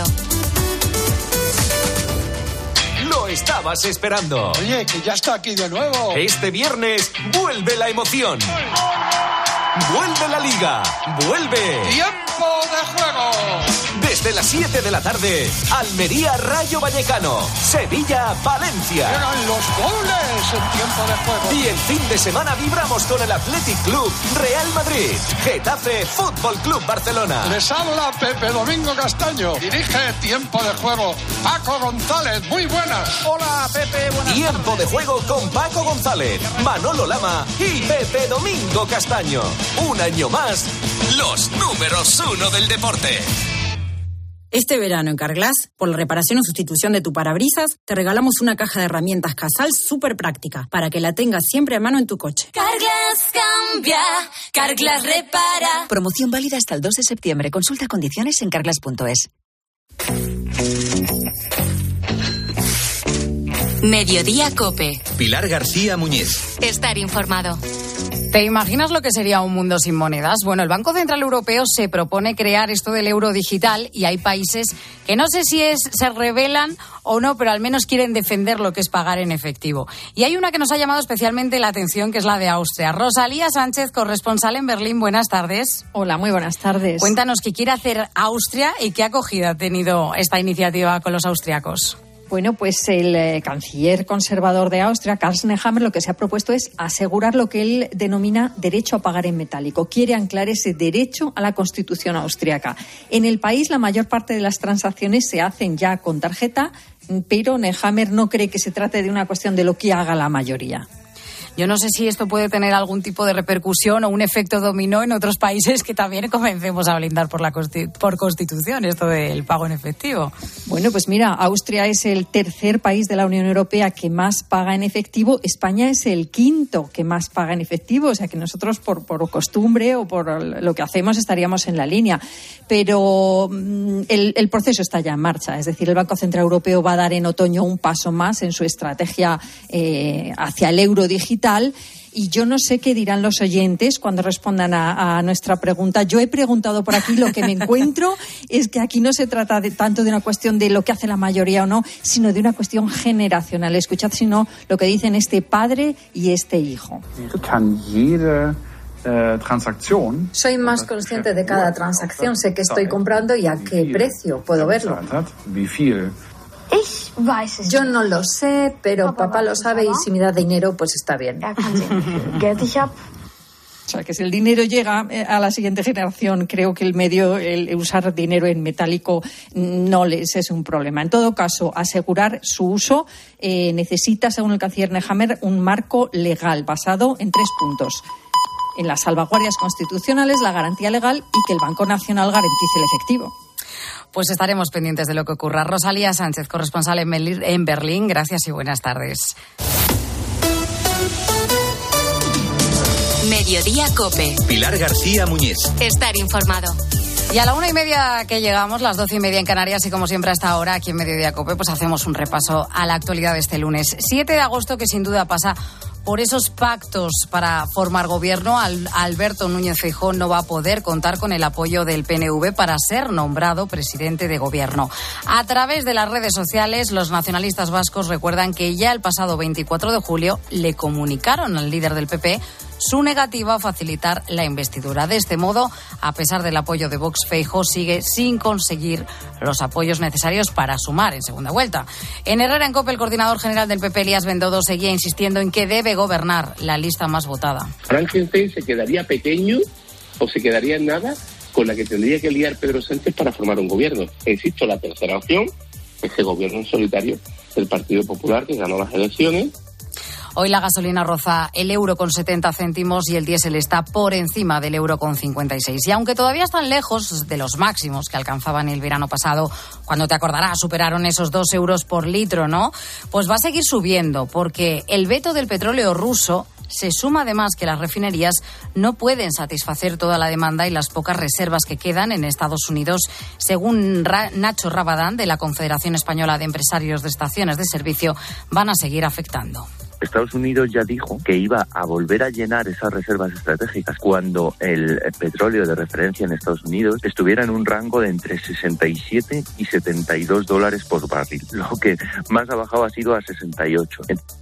Lo estabas esperando. Oye, que ya está aquí de nuevo. Este viernes vuelve la emoción. Vuelve la Liga. Vuelve. ¡Tiempo de juego! Desde las 7 de la tarde, Almería Rayo Vallecano, Sevilla Valencia. Llegan los goles en tiempo de juego. Y el fin de semana vibramos con el Athletic Club Real Madrid, Getafe Fútbol Club Barcelona. Les habla Pepe Domingo Castaño. Dirige Tiempo de Juego Paco González. Muy buenas. Hola Pepe, buenas Tiempo tardes. De juego con Paco González, Manolo Lama y Pepe Domingo Castaño. Un año más, los números 1 del deporte. Este verano en Carglass, por la reparación o sustitución de tu parabrisas, te regalamos una caja de herramientas Casal súper práctica para que la tengas siempre a mano en tu coche. Carglass cambia, Carglass repara. Promoción válida hasta el 2 de septiembre. Consulta condiciones en carglass.es. Mediodía COPE. Pilar García Muñiz. Estar informado. ¿Te imaginas lo que sería un mundo sin monedas? Bueno, el Banco Central Europeo se propone crear esto del euro digital y hay países que no sé si se rebelan o no, pero al menos quieren defender lo que es pagar en efectivo. Y hay una que nos ha llamado especialmente la atención, que es la de Austria. Rosalía Sánchez, corresponsal en Berlín, buenas tardes. Hola, muy buenas tardes. Cuéntanos qué quiere hacer Austria y qué acogida ha tenido esta iniciativa con los austriacos. Bueno, pues el canciller conservador de Austria, Karl Nehammer, lo que se ha propuesto es asegurar lo que él denomina derecho a pagar en metálico. Quiere anclar ese derecho a la Constitución austriaca. En el país, la mayor parte de las transacciones se hacen ya con tarjeta, pero Nehammer no cree que se trate de una cuestión de lo que haga la mayoría. Yo no sé si esto puede tener algún tipo de repercusión o un efecto dominó en otros países que también comencemos a blindar por Constitución esto del pago en efectivo. Bueno, pues mira, Austria es el tercer país de la Unión Europea que más paga en efectivo. España es el quinto que más paga en efectivo. O sea que nosotros por costumbre o por lo que hacemos estaríamos en la línea. Pero el proceso está ya en marcha. Es decir, el Banco Central Europeo va a dar en otoño un paso más en su estrategia hacia el euro digital. Y yo no sé qué dirán los oyentes cuando respondan a nuestra pregunta. Yo he preguntado por aquí, lo que me encuentro es que aquí no se trata tanto de una cuestión de lo que hace la mayoría o no, sino de una cuestión generacional. Escuchad, sino lo que dicen este padre y este hijo. transacción. Soy más consciente de cada transacción, sé qué estoy comprando y a qué precio, puedo verlo. Yo no lo sé, pero papá lo sabe y si me da dinero, pues está bien. O sea, que si el dinero llega a la siguiente generación, creo que el usar dinero en metálico no les es un problema. En todo caso, asegurar su uso necesita, según el canciller Nehammer, un marco legal basado en 3 puntos. En las salvaguardias constitucionales, la garantía legal y que el Banco Nacional garantice el efectivo. Pues estaremos pendientes de lo que ocurra. Rosalía Sánchez, corresponsal en Berlín. Gracias y buenas tardes. Mediodía COPE. Pilar García Muñiz. Estar informado. Y a la 1:30 que llegamos, las 12:30 en Canarias, y como siempre hasta ahora aquí en Mediodía COPE, pues hacemos un repaso a la actualidad de este lunes 7 de agosto, que sin duda pasa por esos pactos para formar gobierno. Alberto Núñez Feijóo no va a poder contar con el apoyo del PNV para ser nombrado presidente de gobierno. A través de las redes sociales, los nacionalistas vascos recuerdan que ya el pasado 24 de julio le comunicaron al líder del PP su negativa a facilitar la investidura. De este modo, a pesar del apoyo de Vox, Feijóo sigue sin conseguir los apoyos necesarios para sumar en segunda vuelta. En Herrera en COPE, el coordinador general del PP, Elías Bendodo, seguía insistiendo en que debe gobernar la lista más votada. Frankenstein se quedaría pequeño o se quedaría en nada con la que tendría que liar Pedro Sánchez para formar un gobierno. Insisto, la tercera opción es el gobierno en solitario del Partido Popular, que ganó las elecciones. Hoy la gasolina roza el euro con 70 céntimos y el diésel está por encima del euro con 56. Y aunque todavía están lejos de los máximos que alcanzaban el verano pasado, cuando te acordarás, superaron esos 2 euros por litro, ¿no? Pues va a seguir subiendo, porque el veto del petróleo ruso se suma además que las refinerías no pueden satisfacer toda la demanda y las pocas reservas que quedan en Estados Unidos, según Nacho Rabadán, de la Confederación Española de Empresarios de Estaciones de Servicio, van a seguir afectando. Estados Unidos ya dijo que iba a volver a llenar esas reservas estratégicas cuando el petróleo de referencia en Estados Unidos estuviera en un rango de entre 67 y 72 dólares por barril. Lo que más ha bajado ha sido a 68.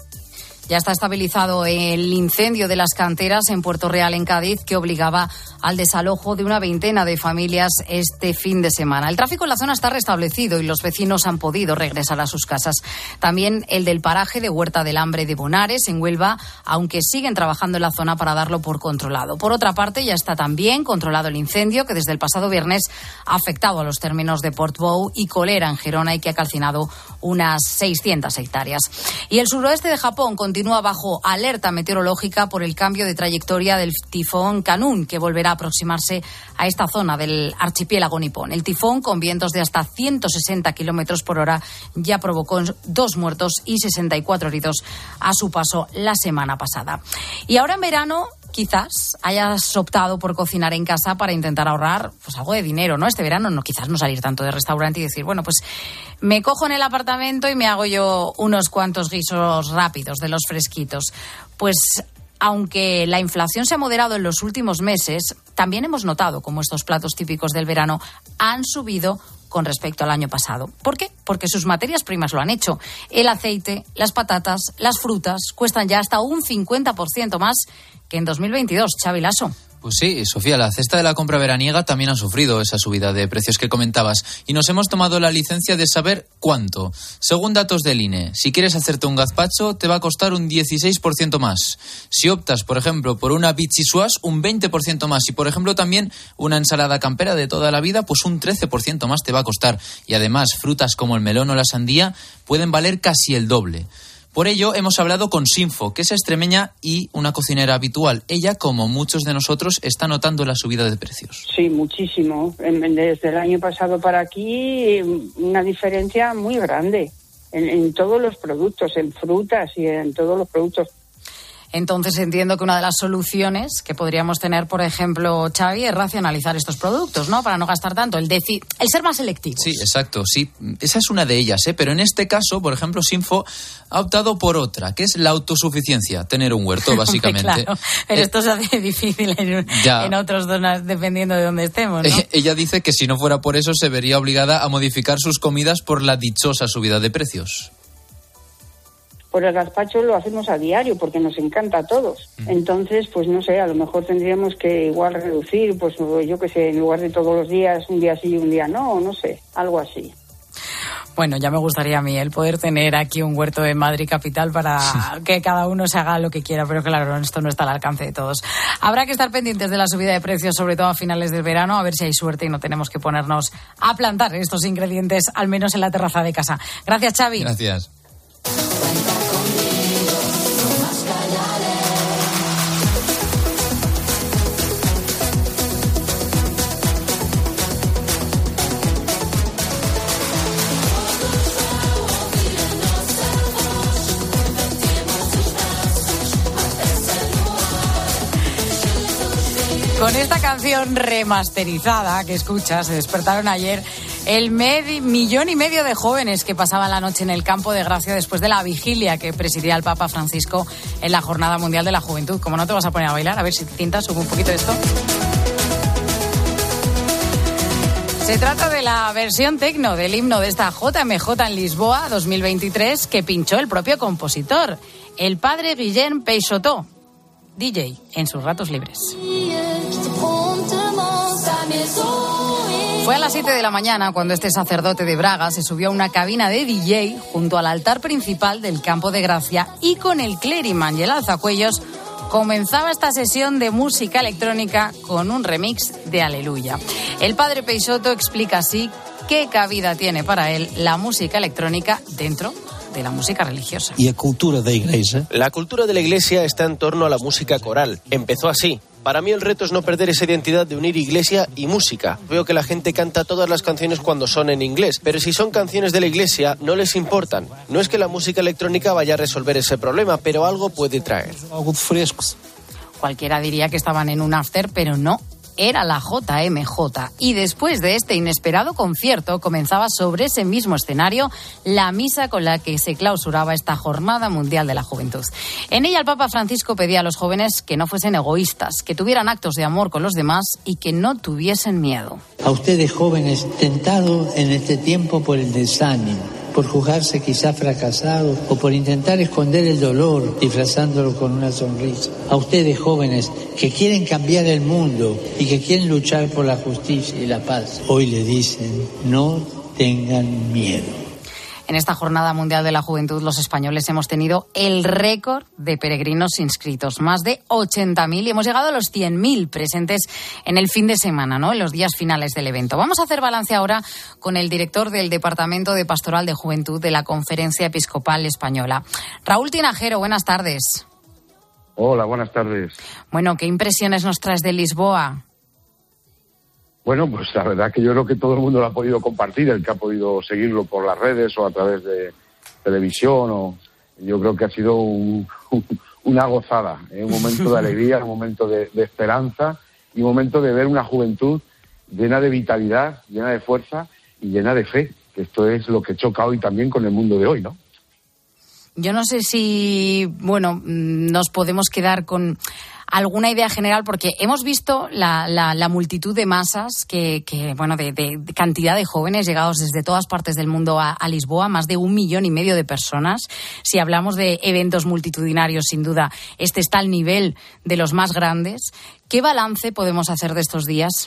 Ya está estabilizado el incendio de las canteras en Puerto Real, en Cádiz, que obligaba al desalojo de una veintena de familias este fin de semana. El tráfico en la zona está restablecido y los vecinos han podido regresar a sus casas. También el del paraje de Huerta del Hambre de Bonares, en Huelva, aunque siguen trabajando en la zona para darlo por controlado. Por otra parte, ya está también controlado el incendio que desde el pasado viernes ha afectado a los términos de Portbou y Colera, en Gerona, y que ha calcinado unas 600 hectáreas. Y el suroeste de Japón continúa bajo alerta meteorológica por el cambio de trayectoria del tifón Kanun, que volverá a aproximarse a esta zona del archipiélago nipón. El tifón, con vientos de hasta 160 kilómetros por hora, ya provocó 2 muertos y 64 heridos a su paso la semana pasada. Y ahora en verano, quizás hayas optado por cocinar en casa para intentar ahorrar pues algo de dinero, ¿no? Este verano quizás no salir tanto de restaurante y decir, bueno, pues me cojo en el apartamento y me hago yo unos cuantos guisos rápidos de los fresquitos. Pues aunque la inflación se ha moderado en los últimos meses, también hemos notado cómo estos platos típicos del verano han subido con respecto al año pasado. ¿Por qué? Porque sus materias primas lo han hecho. El aceite, las patatas, las frutas cuestan ya hasta un 50% más que en 2022. Xavi Lasso. Pues sí, Sofía, la cesta de la compra veraniega también ha sufrido esa subida de precios que comentabas y nos hemos tomado la licencia de saber cuánto. Según datos del INE, si quieres hacerte un gazpacho te va a costar un 16% más. Si optas, por ejemplo, por una bichisuas, un 20% más. Y, por ejemplo, también una ensalada campera de toda la vida, pues un 13% más te va a costar. Y además, frutas como el melón o la sandía pueden valer casi el doble. Por ello, hemos hablado con Sinfo, que es extremeña y una cocinera habitual. Ella, como muchos de nosotros, está notando la subida de precios. Sí, muchísimo. Desde el año pasado para aquí, una diferencia muy grande en todos los productos, en frutas y en todos los productos. Entonces entiendo que una de las soluciones que podríamos tener, por ejemplo, Xavi, es racionalizar estos productos, ¿no? Para no gastar tanto, el ser más selectivo. Sí, exacto, sí. Esa es una de ellas, ¿eh? Pero en este caso, por ejemplo, Sinfo ha optado por otra, que es la autosuficiencia, tener un huerto, básicamente. Claro, pero esto se hace difícil en otras zonas, dependiendo de dónde estemos, ¿no? Ella dice que si no fuera por eso, se vería obligada a modificar sus comidas por la dichosa subida de precios. Pues el gazpacho lo hacemos a diario porque nos encanta a todos. Entonces, pues no sé, a lo mejor tendríamos que igual reducir, pues yo qué sé, en lugar de todos los días, un día sí y un día no sé, algo así. Bueno, ya me gustaría a mí el poder tener aquí un huerto en Madrid capital para que cada uno se haga lo que quiera, pero claro, esto no está al alcance de todos. Habrá que estar pendientes de la subida de precios, sobre todo a finales del verano, a ver si hay suerte y no tenemos que ponernos a plantar estos ingredientes, al menos en la terraza de casa. Gracias, Xavi. Gracias. Con esta canción remasterizada que escuchas, se despertaron ayer el 1,5 millón de jóvenes que pasaban la noche en el Campo de Gracia después de la vigilia que presidía el Papa Francisco en la Jornada Mundial de la Juventud. ¿Cómo no te vas a poner a bailar? A ver si te tintas, sube un poquito esto. Se trata de la versión tecno del himno de esta JMJ en Lisboa 2023 que pinchó el propio compositor, el padre Guillem Peixoto, DJ en sus ratos libres. Fue a las 7 de la mañana cuando este sacerdote de Braga se subió a una cabina de DJ junto al altar principal del Campo de Gracia y con el clériman y el alzacuellos comenzaba esta sesión de música electrónica con un remix de Aleluya. El padre Peixoto explica así qué cabida tiene para él la música electrónica dentro de la música religiosa. ¿Y la cultura de la iglesia? La cultura de la iglesia está en torno a la música coral. Empezó así. Para mí el reto es no perder esa identidad de unir iglesia y música. Veo que la gente canta todas las canciones cuando son en inglés, pero si son canciones de la iglesia no les importan. No es que la música electrónica vaya a resolver ese problema, pero algo puede traer. Algo fresco. Cualquiera diría que estaban en un after, pero no. Era la JMJ y después de este inesperado concierto comenzaba sobre ese mismo escenario la misa con la que se clausuraba esta Jornada Mundial de la Juventud. En ella el Papa Francisco pedía a los jóvenes que no fuesen egoístas, que tuvieran actos de amor con los demás y que no tuviesen miedo. A ustedes jóvenes tentados en este tiempo por el desánimo, por juzgarse quizá fracasados o por intentar esconder el dolor disfrazándolo con una sonrisa. A ustedes jóvenes que quieren cambiar el mundo y que quieren luchar por la justicia y la paz, hoy le dicen, no tengan miedo. En esta Jornada Mundial de la Juventud, los españoles hemos tenido el récord de peregrinos inscritos, más de 80.000, y hemos llegado a los 100.000 presentes en el fin de semana, ¿no? En los días finales del evento. Vamos a hacer balance ahora con el director del Departamento de Pastoral de Juventud de la Conferencia Episcopal Española. Raúl Tinajero, buenas tardes. Hola, buenas tardes. Bueno, ¿qué impresiones nos traes de Lisboa? Bueno, pues la verdad que yo creo que todo el mundo lo ha podido compartir, el que ha podido seguirlo por las redes o a través de televisión. Yo creo que ha sido una gozada, un momento de alegría, un momento de esperanza y un momento de ver una juventud llena de vitalidad, llena de fuerza y llena de fe, que esto es lo que choca hoy también con el mundo de hoy, ¿no? Yo no sé si, bueno, nos podemos quedar con alguna idea general, porque hemos visto la multitud de masas de cantidad de jóvenes llegados desde todas partes del mundo a Lisboa, más de 1,5 millones de personas. Si hablamos de eventos multitudinarios, sin duda, este está al nivel de los más grandes. ¿Qué balance podemos hacer de estos días?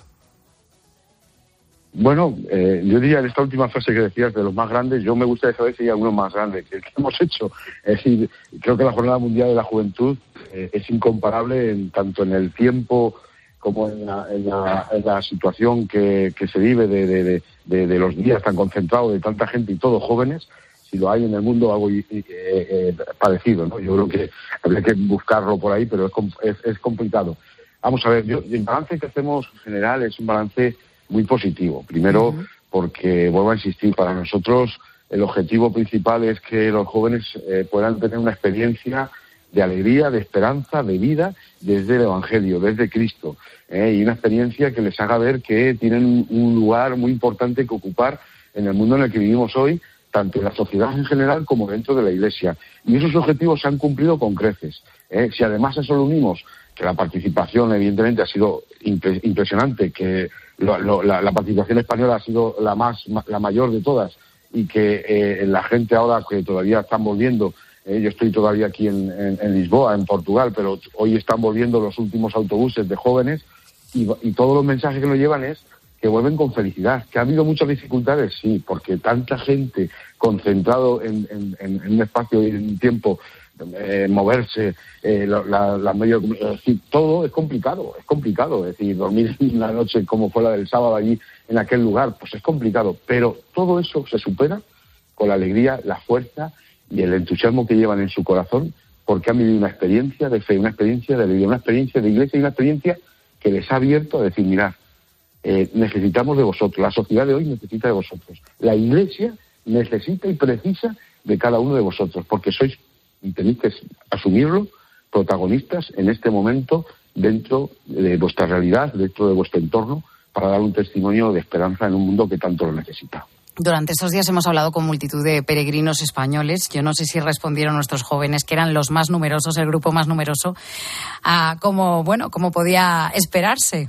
Bueno, yo diría en esta última frase que decías de los más grandes, yo me gustaría saber si hay alguno más grande que el que hemos hecho. Es decir, creo que la Jornada Mundial de la Juventud es incomparable tanto en el tiempo como en la situación que se vive de los días tan concentrados de tanta gente y todos jóvenes. Si lo hay en el mundo algo parecido, ¿no? Yo creo que habría que buscarlo por ahí, pero es complicado. Vamos a ver, el balance que hacemos en general es un balance muy positivo. Primero, porque, vuelvo a insistir, para nosotros el objetivo principal es que los jóvenes puedan tener una experiencia de alegría, de esperanza, de vida desde el Evangelio, desde Cristo, y una experiencia que les haga ver que tienen un lugar muy importante que ocupar en el mundo en el que vivimos hoy, tanto en la sociedad en general como dentro de la Iglesia. Y esos objetivos se han cumplido con creces. Si además a eso lo unimos, que la participación evidentemente ha sido impresionante, que la participación española ha sido la mayor de todas y que la gente ahora que todavía están volviendo Yo estoy todavía aquí en Lisboa, en Portugal, pero hoy están volviendo los últimos autobuses de jóvenes y todos los mensajes que nos llevan es que vuelven con felicidad. ¿Que ha habido muchas dificultades? Sí, porque tanta gente concentrado en un espacio y en un tiempo, moverse, la medio, es decir, todo es complicado. Es decir, dormir una noche como fue la del sábado allí en aquel lugar, pues es complicado. Pero todo eso se supera con la alegría, la fuerza y el entusiasmo que llevan en su corazón, porque han vivido una experiencia de fe, una experiencia de alegría, una experiencia de iglesia y una experiencia que les ha abierto a decir, mirad, necesitamos de vosotros, la sociedad de hoy necesita de vosotros, la iglesia necesita y precisa de cada uno de vosotros, porque sois, y tenéis que asumirlo, protagonistas en este momento dentro de vuestra realidad, dentro de vuestro entorno, para dar un testimonio de esperanza en un mundo que tanto lo necesita. Durante estos días hemos hablado con multitud de peregrinos españoles. Yo no sé si respondieron nuestros jóvenes, que eran los más numerosos, el grupo más numeroso, a como podía esperarse.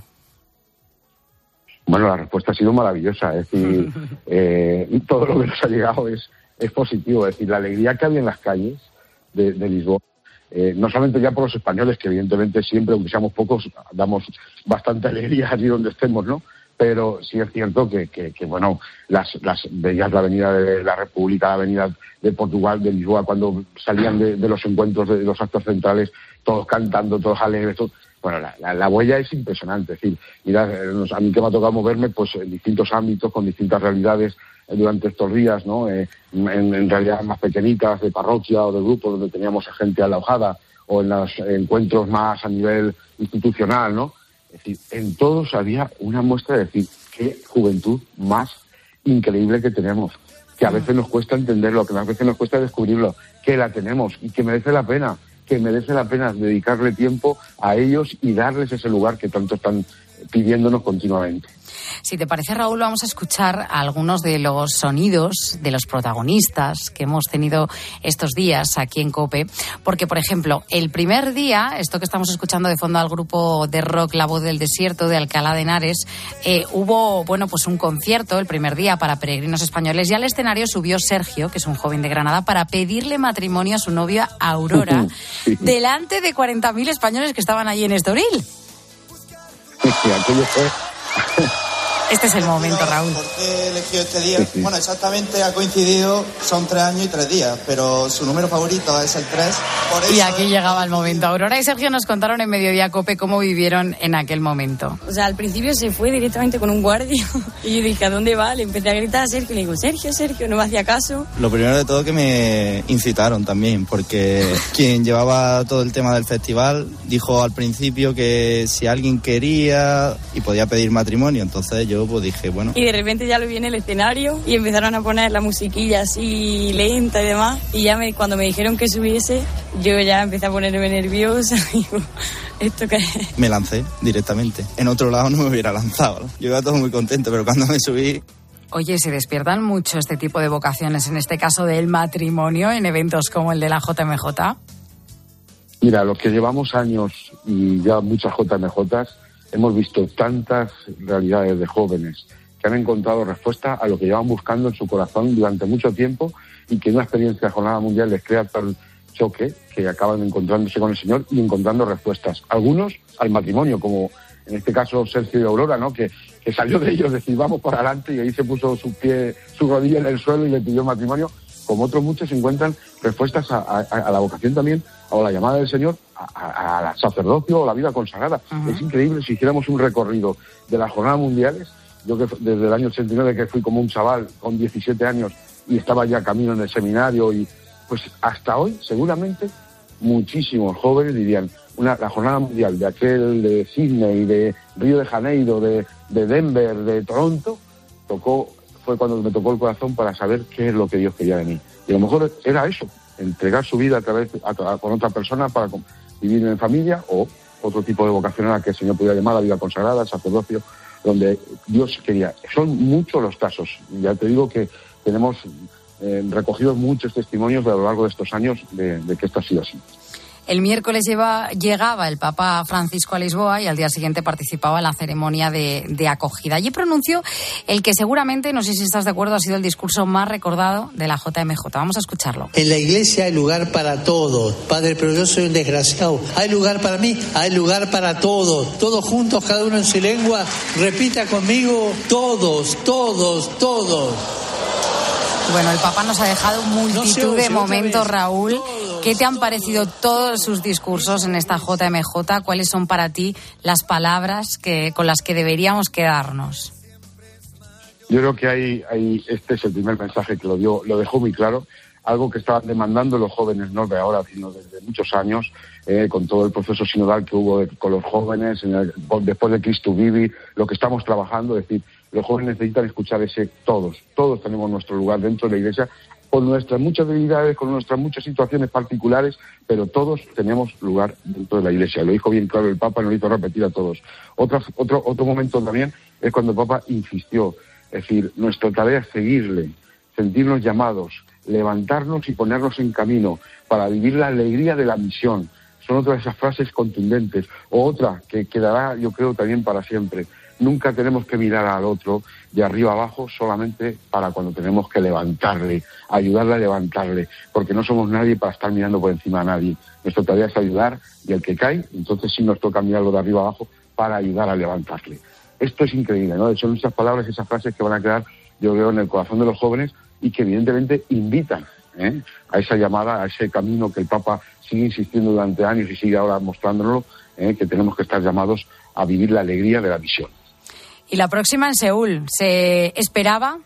Bueno, la respuesta ha sido maravillosa. Es decir, todo lo que nos ha llegado es positivo. Es decir, la alegría que había en las calles de Lisboa, no solamente ya por los españoles, que evidentemente siempre, aunque seamos pocos, damos bastante alegría allí donde estemos, ¿no? Pero sí es cierto que bueno, veías la avenida de la República, la avenida de Portugal, de Lisboa, cuando salían de los encuentros, de los actos centrales, todos cantando, todos alegres, todos. Bueno, la huella es impresionante. Es decir, mirad, a mí que me ha tocado moverme pues en distintos ámbitos, con distintas realidades durante estos días, ¿no? En realidad más pequeñitas, de parroquia o de grupos donde teníamos a gente alojada, o en los encuentros más a nivel institucional, ¿no? Es decir, en todos había una muestra de decir, qué juventud más increíble que tenemos, que a veces nos cuesta entenderlo, que a veces nos cuesta descubrirlo, que la tenemos y que merece la pena dedicarle tiempo a ellos y darles ese lugar que tanto están pidiéndonos continuamente. Si te parece, Raúl, vamos a escuchar algunos de los sonidos de los protagonistas que hemos tenido estos días aquí en COPE, porque, por ejemplo, el primer día, esto que estamos escuchando de fondo al grupo de rock La Voz del Desierto de Alcalá de Henares, hubo, pues un concierto el primer día para peregrinos españoles, y al escenario subió Sergio, que es un joven de Granada, para pedirle matrimonio a su novia Aurora, delante de 40.000 españoles que estaban allí en Estoril. Sí, aquello fue... Este es el momento, Raúl. ¿Por qué eligió este día? Bueno, exactamente ha coincidido, son 3 años y 3 días, pero su número favorito es el 3. Por eso... Y aquí llegaba el momento. Aurora y Sergio nos contaron en Mediodía COPE cómo vivieron en aquel momento. O sea, al principio se fue directamente con un guardia y yo dije, ¿a dónde va? Le empecé a gritar a Sergio y le digo, Sergio, no me hacía caso. Lo primero de todo que me incitaron también, porque quien llevaba todo el tema del festival dijo al principio que si alguien quería y podía pedir matrimonio, entonces yo pues dije, bueno. Y de repente ya lo vi en el escenario y empezaron a poner la musiquilla así lenta y demás, y ya cuando me dijeron que subiese, yo ya empecé a ponerme nerviosa. Digo, ¿esto qué es? Me lancé directamente. En otro lado no me hubiera lanzado, ¿no? Yo iba todo muy contento, pero cuando me subí... Oye, se despiertan mucho este tipo de vocaciones, en este caso del matrimonio, en eventos como el de la JMJ. Mira, los que llevamos años y ya muchas JMJs, hemos visto tantas realidades de jóvenes que han encontrado respuesta a lo que llevan buscando en su corazón durante mucho tiempo, y que una experiencia de Jornada Mundial les crea tal choque que acaban encontrándose con el Señor y encontrando respuestas. Algunos al matrimonio, como en este caso Sergio y Aurora, ¿no? Que salió de ellos, decir, vamos para adelante, y ahí se puso su rodilla en el suelo y le pidió matrimonio. Como otros muchos encuentran respuestas a la vocación también, o la llamada del Señor, al sacerdocio o la vida consagrada. Uh-huh. Es increíble. Si hiciéramos un recorrido de las jornadas mundiales, yo que desde el año 89, que fui como un chaval con 17 años y estaba ya camino en el seminario, y pues hasta hoy seguramente muchísimos jóvenes dirían, la jornada mundial de aquel de Sydney, de Río de Janeiro, de Denver, de Toronto, fue cuando me tocó el corazón para saber qué es lo que Dios quería de mí. Y a lo mejor era eso, entregar su vida con otra persona para vivir en familia, o otro tipo de vocación a la que el Señor podía llamar la vida consagrada, el sacerdocio, donde Dios quería. Son muchos los casos. Ya te digo que tenemos recogido muchos testimonios a lo largo de estos años de que esto ha sido así. El miércoles llegaba el Papa Francisco a Lisboa y al día siguiente participaba en la ceremonia de acogida. Allí pronunció el que seguramente, no sé si estás de acuerdo, ha sido el discurso más recordado de la JMJ. Vamos a escucharlo. En la iglesia hay lugar para todos. Padre, pero yo soy un desgraciado. Hay lugar para mí, hay lugar para todos. Todos juntos, cada uno en su lengua. Repita conmigo, todos, todos, todos. Bueno, el Papa nos ha dejado multitud de momentos, Raúl. ¿Qué te han parecido todos sus discursos en esta JMJ? ¿Cuáles son para ti las palabras con las que deberíamos quedarnos? Yo creo que este es el primer mensaje que lo dejó muy claro, algo que estaban demandando los jóvenes, no de ahora, sino desde muchos años, con todo el proceso sinodal que hubo con los jóvenes, después de Cristo Vivi, lo que estamos trabajando, es decir, los jóvenes necesitan escuchar todos tenemos nuestro lugar dentro de la Iglesia, con nuestras muchas debilidades, con nuestras muchas situaciones particulares, pero todos tenemos lugar dentro de la Iglesia. Lo dijo bien claro el Papa y nos lo hizo repetir a todos. Otro momento también es cuando el Papa insistió, es decir, nuestra tarea es seguirle, sentirnos llamados, levantarnos y ponernos en camino para vivir la alegría de la misión. Son otras de esas frases contundentes. O otra que quedará, yo creo, también para siempre. Nunca tenemos que mirar al otro de arriba abajo solamente para cuando tenemos que levantarle, ayudarle a levantarle, porque no somos nadie para estar mirando por encima a nadie. Nuestra tarea es ayudar y el que cae, entonces sí nos toca mirarlo de arriba abajo para ayudar a levantarle. Esto es increíble, ¿no? Son esas palabras, esas frases que van a quedar, yo creo, en el corazón de los jóvenes y que evidentemente invitan a esa llamada, a ese camino que el Papa sigue insistiendo durante años y sigue ahora mostrándonoslo, que tenemos que estar llamados a vivir la alegría de la misión. Y la próxima en Seúl, ¿se esperaba?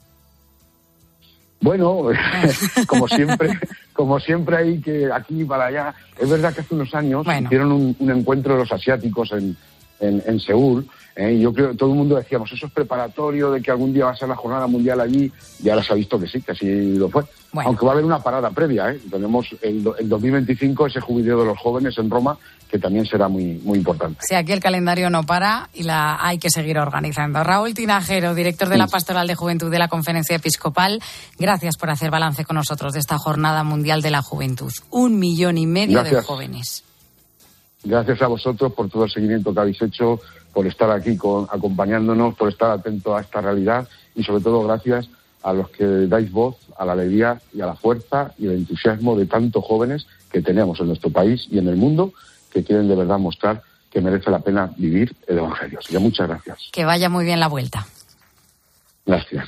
Bueno, como siempre hay que aquí y para allá. Es verdad que hace unos años hicieron un encuentro de los asiáticos en Seúl. Yo creo que todo el mundo decíamos, eso es preparatorio de que algún día va a ser la jornada mundial allí, y ahora se ha visto que sí, que así lo fue. Bueno. Aunque va a haber una parada previa, Tenemos el 2025 ese jubileo de los jóvenes en Roma, que también será muy, muy importante. Sí, aquí el calendario no para y hay que seguir organizando. Raúl Tinajero, director de la Pastoral de Juventud de la Conferencia Episcopal, gracias por hacer balance con nosotros de esta Jornada Mundial de la Juventud. 1,5 millones de jóvenes. Gracias a vosotros por todo el seguimiento que habéis hecho, por estar aquí acompañándonos, por estar atento a esta realidad y sobre todo gracias a los que dais voz a la alegría y a la fuerza y el entusiasmo de tantos jóvenes que tenemos en nuestro país y en el mundo que quieren de verdad mostrar que merece la pena vivir el Evangelio. Así que muchas gracias. Que vaya muy bien la vuelta. Gracias.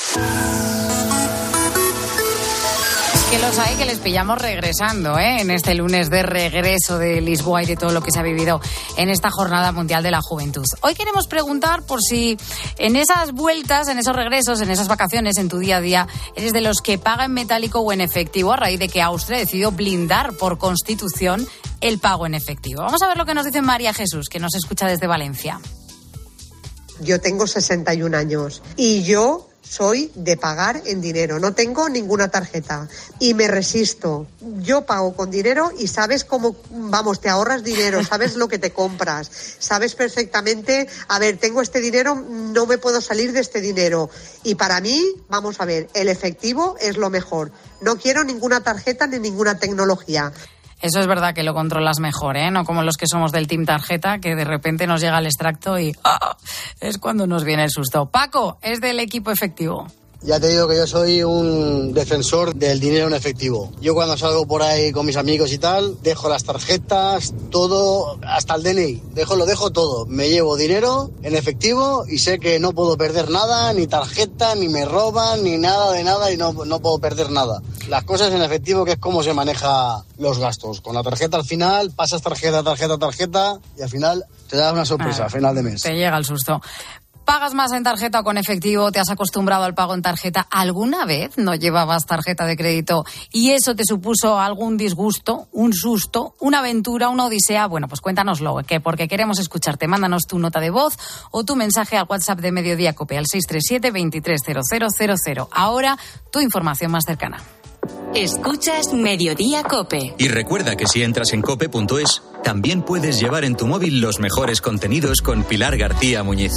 Que los hay que les pillamos regresando, en este lunes de regreso de Lisboa y de todo lo que se ha vivido en esta Jornada Mundial de la Juventud. Hoy queremos preguntar por si en esas vueltas, en esos regresos, en esas vacaciones, en tu día a día, eres de los que paga en metálico o en efectivo a raíz de que Austria decidió blindar por constitución el pago en efectivo. Vamos a ver lo que nos dice María Jesús, que nos escucha desde Valencia. Yo tengo 61 años y yo soy de pagar en dinero, no tengo ninguna tarjeta y me resisto. Yo pago con dinero y sabes cómo, te ahorras dinero, sabes lo que te compras, sabes perfectamente, tengo este dinero, no me puedo salir de este dinero. Y para mí, el efectivo es lo mejor. No quiero ninguna tarjeta ni ninguna tecnología. Eso es verdad que lo controlas mejor, no como los que somos del Team Tarjeta, que de repente nos llega el extracto y es cuando nos viene el susto. Paco, es del equipo efectivo. Ya te digo que yo soy un defensor del dinero en efectivo. Yo cuando salgo por ahí con mis amigos y tal, dejo las tarjetas, todo, hasta el DNI. Lo dejo todo. Me llevo dinero en efectivo y sé que no puedo perder nada, ni tarjeta, ni me roban, ni nada de nada y no puedo perder nada. Las cosas en efectivo, que es cómo se maneja los gastos. Con la tarjeta al final, pasas tarjeta y al final te da una sorpresa a final de mes. Te llega el susto. ¿Pagas más en tarjeta o con efectivo? ¿Te has acostumbrado al pago en tarjeta? ¿Alguna vez no llevabas tarjeta de crédito y eso te supuso algún disgusto, un susto, una aventura, una odisea? Bueno, pues cuéntanoslo, porque queremos escucharte. Mándanos tu nota de voz o tu mensaje al WhatsApp de Mediodía COPE al 637 230000. Ahora, tu información más cercana. Escuchas Mediodía COPE. Y recuerda que si entras en cope.es, también puedes llevar en tu móvil los mejores contenidos con Pilar García Muñiz.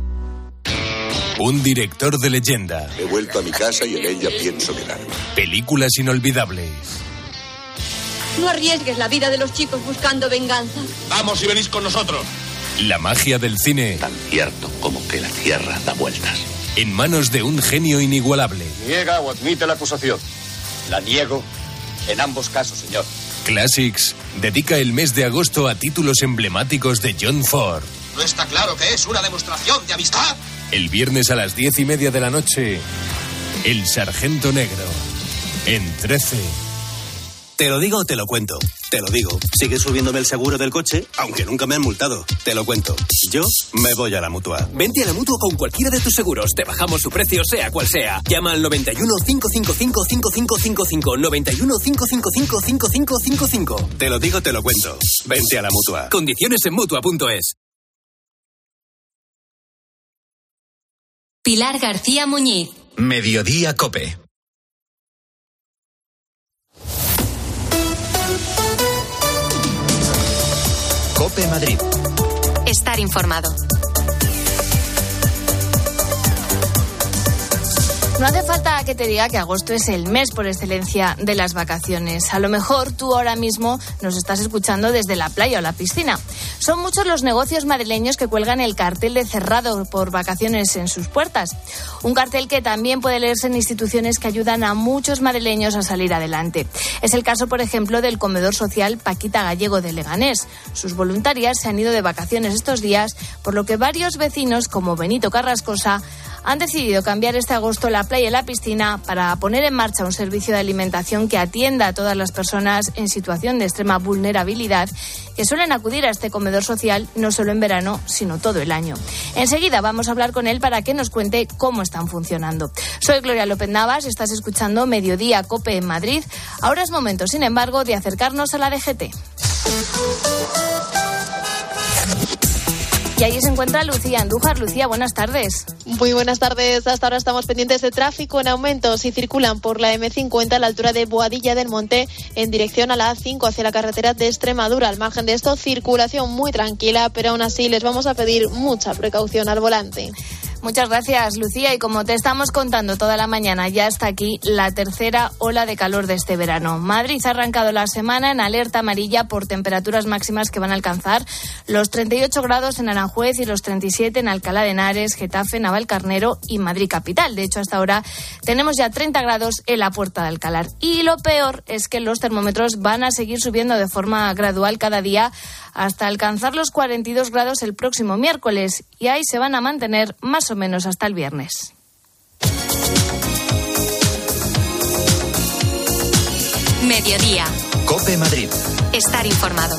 Un director de leyenda. He vuelto a mi casa y en ella pienso quedarme. Películas inolvidables. No arriesgues la vida de los chicos buscando venganza. Vamos y venís con nosotros. La magia del cine. Tan cierto como que la Tierra da vueltas. En manos de un genio inigualable. Niega o admite la acusación. La niego en ambos casos, señor. Classics dedica el mes de agosto a títulos emblemáticos de John Ford. ¿No está claro que es una demostración de amistad? El viernes a las 10:30 de la noche, El Sargento Negro, en 13. Te lo digo o te lo cuento. Te lo digo. Sigue subiéndome el seguro del coche, aunque nunca me han multado. Te lo cuento. Yo me voy a la Mutua. Vente a la Mutua con cualquiera de tus seguros. Te bajamos su precio, sea cual sea. Llama al 91 555 5555. 91 555 5555. Te lo digo, te lo cuento. Vente a la Mutua. Condiciones en Mutua.es. Pilar García Muñiz. Mediodía COPE. COPE Madrid. Estar informado. No hace falta que te diga que agosto es el mes por excelencia de las vacaciones. A lo mejor tú ahora mismo nos estás escuchando desde la playa o la piscina. Son muchos los negocios madrileños que cuelgan el cartel de cerrado por vacaciones en sus puertas. Un cartel que también puede leerse en instituciones que ayudan a muchos madrileños a salir adelante. Es el caso, por ejemplo, del comedor social Paquita Gallego de Leganés. Sus voluntarias se han ido de vacaciones estos días, por lo que varios vecinos, como Benito Carrascosa, han decidido cambiar este agosto la playa y la piscina para poner en marcha un servicio de alimentación que atienda a todas las personas en situación de extrema vulnerabilidad que suelen acudir a este comedor social no solo en verano, sino todo el año. Enseguida vamos a hablar con él para que nos cuente cómo están funcionando. Soy Gloria López Navas, estás escuchando Mediodía COPE en Madrid. Ahora es momento, sin embargo, de acercarnos a la DGT. Y ahí se encuentra Lucía Andújar. Lucía, buenas tardes. Muy buenas tardes. Hasta ahora estamos pendientes de tráfico en aumento. Si circulan por la M50 a la altura de Boadilla del Monte en dirección a la A5 hacia la carretera de Extremadura. Al margen de esto, circulación muy tranquila, pero aún así les vamos a pedir mucha precaución al volante. Muchas gracias, Lucía. Y como te estamos contando toda la mañana, ya está aquí la tercera ola de calor de este verano. Madrid ha arrancado la semana en alerta amarilla por temperaturas máximas que van a alcanzar los 38 grados en Aranjuez y los 37 en Alcalá de Henares, Getafe, Navalcarnero y Madrid capital. De hecho, hasta ahora tenemos ya 30 grados en la Puerta de Alcalá. Y lo peor es que los termómetros van a seguir subiendo de forma gradual cada día hasta alcanzar los 42 grados el próximo miércoles. Y ahí se van a mantener más o menos hasta el viernes. Mediodía. COPE Madrid. Estar informado.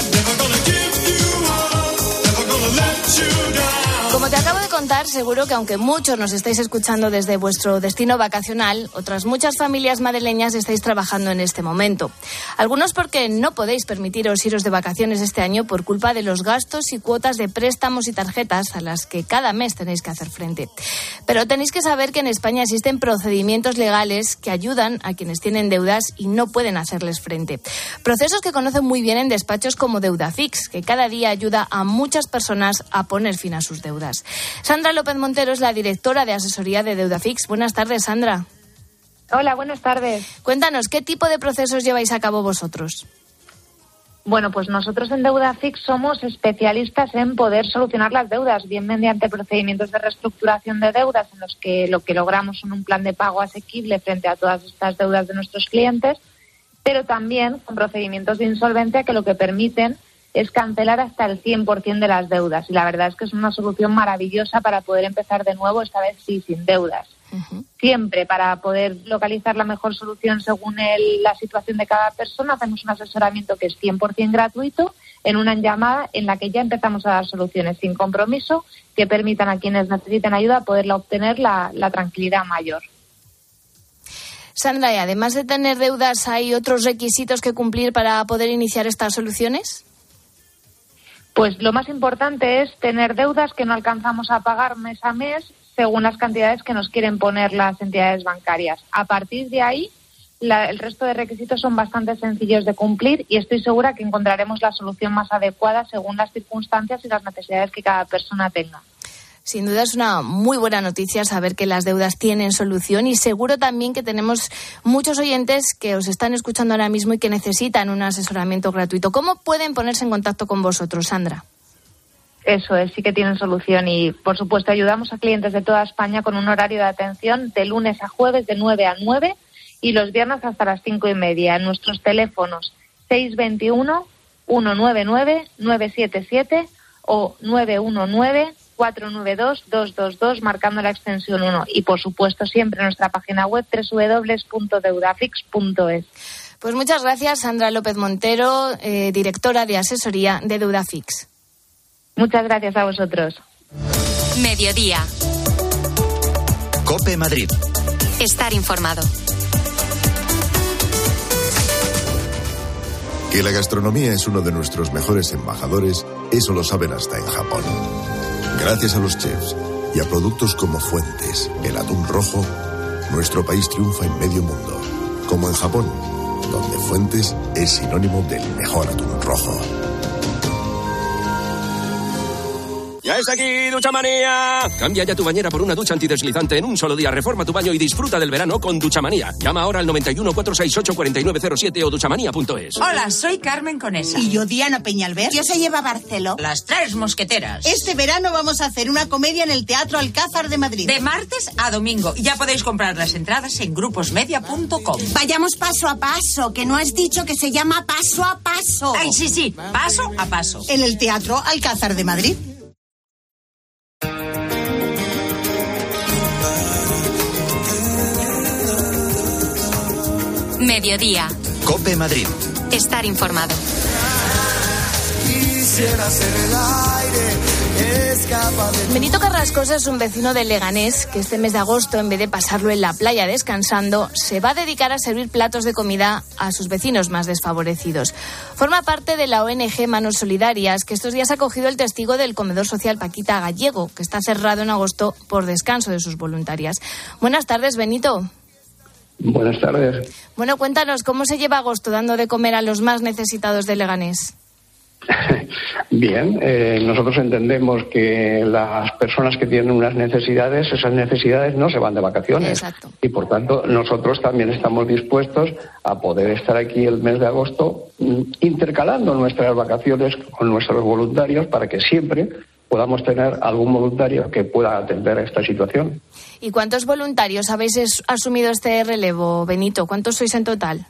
Como te acabo de contar, seguro que aunque muchos nos estáis escuchando desde vuestro destino vacacional, otras muchas familias madrileñas estáis trabajando en este momento. Algunos porque no podéis permitiros iros de vacaciones este año por culpa de los gastos y cuotas de préstamos y tarjetas a las que cada mes tenéis que hacer frente. Pero tenéis que saber que en España existen procedimientos legales que ayudan a quienes tienen deudas y no pueden hacerles frente. Procesos que conocen muy bien en despachos como Deudafix, que cada día ayuda a muchas personas a poner fin a sus deudas. Sandra López Montero es la directora de asesoría de Deudafix. Buenas tardes, Sandra. Hola, buenas tardes. Cuéntanos, ¿qué tipo de procesos lleváis a cabo vosotros? Bueno, pues nosotros en Deudafix somos especialistas en poder solucionar las deudas, bien mediante procedimientos de reestructuración de deudas en los que lo que logramos son un plan de pago asequible frente a todas estas deudas de nuestros clientes, pero también con procedimientos de insolvencia que lo que permiten es cancelar hasta el 100% de las deudas. Y la verdad es que es una solución maravillosa para poder empezar de nuevo, esta vez sí, sin deudas. Uh-huh. Siempre para poder localizar la mejor solución según la situación de cada persona, hacemos un asesoramiento que es 100% gratuito en una llamada en la que ya empezamos a dar soluciones sin compromiso que permitan a quienes necesiten ayuda poderla obtener la tranquilidad mayor. Sandra, y además de tener deudas, ¿hay otros requisitos que cumplir para poder iniciar estas soluciones? Pues lo más importante es tener deudas que no alcanzamos a pagar mes a mes según las cantidades que nos quieren poner las entidades bancarias. A partir de ahí, el resto de requisitos son bastante sencillos de cumplir y estoy segura que encontraremos la solución más adecuada según las circunstancias y las necesidades que cada persona tenga. Sin duda es una muy buena noticia saber que las deudas tienen solución, y seguro también que tenemos muchos oyentes que os están escuchando ahora mismo y que necesitan un asesoramiento gratuito. ¿Cómo pueden ponerse en contacto con vosotros, Sandra? Eso es, sí que tienen solución y, por supuesto, ayudamos a clientes de toda España con un horario de atención de lunes a jueves de 9 a 9 y los viernes hasta las 5:30. En nuestros teléfonos 621-199-977 o 919-492-222 marcando la extensión 1 y, por supuesto, siempre en nuestra página web www.deudafix.es. Pues muchas gracias, Sandra López Montero, directora de asesoría de Deudafix. Muchas gracias a vosotros. Mediodía. COPE Madrid. Estar informado. Que la gastronomía es uno de nuestros mejores embajadores, eso lo saben hasta en Japón. Gracias a los chefs y a productos como Fuentes, el atún rojo, nuestro país triunfa en medio mundo. Como en Japón, donde Fuentes es sinónimo del mejor atún rojo. ¡Ya está aquí, Duchamanía! Cambia ya tu bañera por una ducha antideslizante en un solo día. Reforma tu baño y disfruta del verano con Duchamanía. Llama ahora al 91 468 4907 o duchamanía.es. Hola, soy Carmen Conesa. Y yo, Diana Peñalver. Yo se lleva Barceló. Las tres mosqueteras. Este verano vamos a hacer una comedia en el Teatro Alcázar de Madrid. De martes a domingo. Ya podéis comprar las entradas en gruposmedia.com. Vayamos paso a paso, que no has dicho que se llama Paso a Paso. Ay, sí, paso a paso. En el Teatro Alcázar de Madrid. Mediodía. COPE Madrid. Estar informado. Benito Carrascosa es un vecino de Leganés que este mes de agosto, en vez de pasarlo en la playa descansando, se va a dedicar a servir platos de comida a sus vecinos más desfavorecidos. Forma parte de la ONG Manos Solidarias, que estos días ha cogido el testigo del comedor social Paquita Gallego, que está cerrado en agosto por descanso de sus voluntarias. Buenas tardes, Benito. Buenas tardes. Bueno, cuéntanos, ¿cómo se lleva agosto dando de comer a los más necesitados de Leganés? Bien, nosotros entendemos que las personas que tienen unas necesidades, esas necesidades no se van de vacaciones. Exacto. Y por tanto nosotros también estamos dispuestos a poder estar aquí el mes de agosto intercalando nuestras vacaciones con nuestros voluntarios para que siempre podamos tener algún voluntario que pueda atender a esta situación. ¿Y cuántos voluntarios habéis asumido este relevo, Benito? ¿Cuántos sois en total?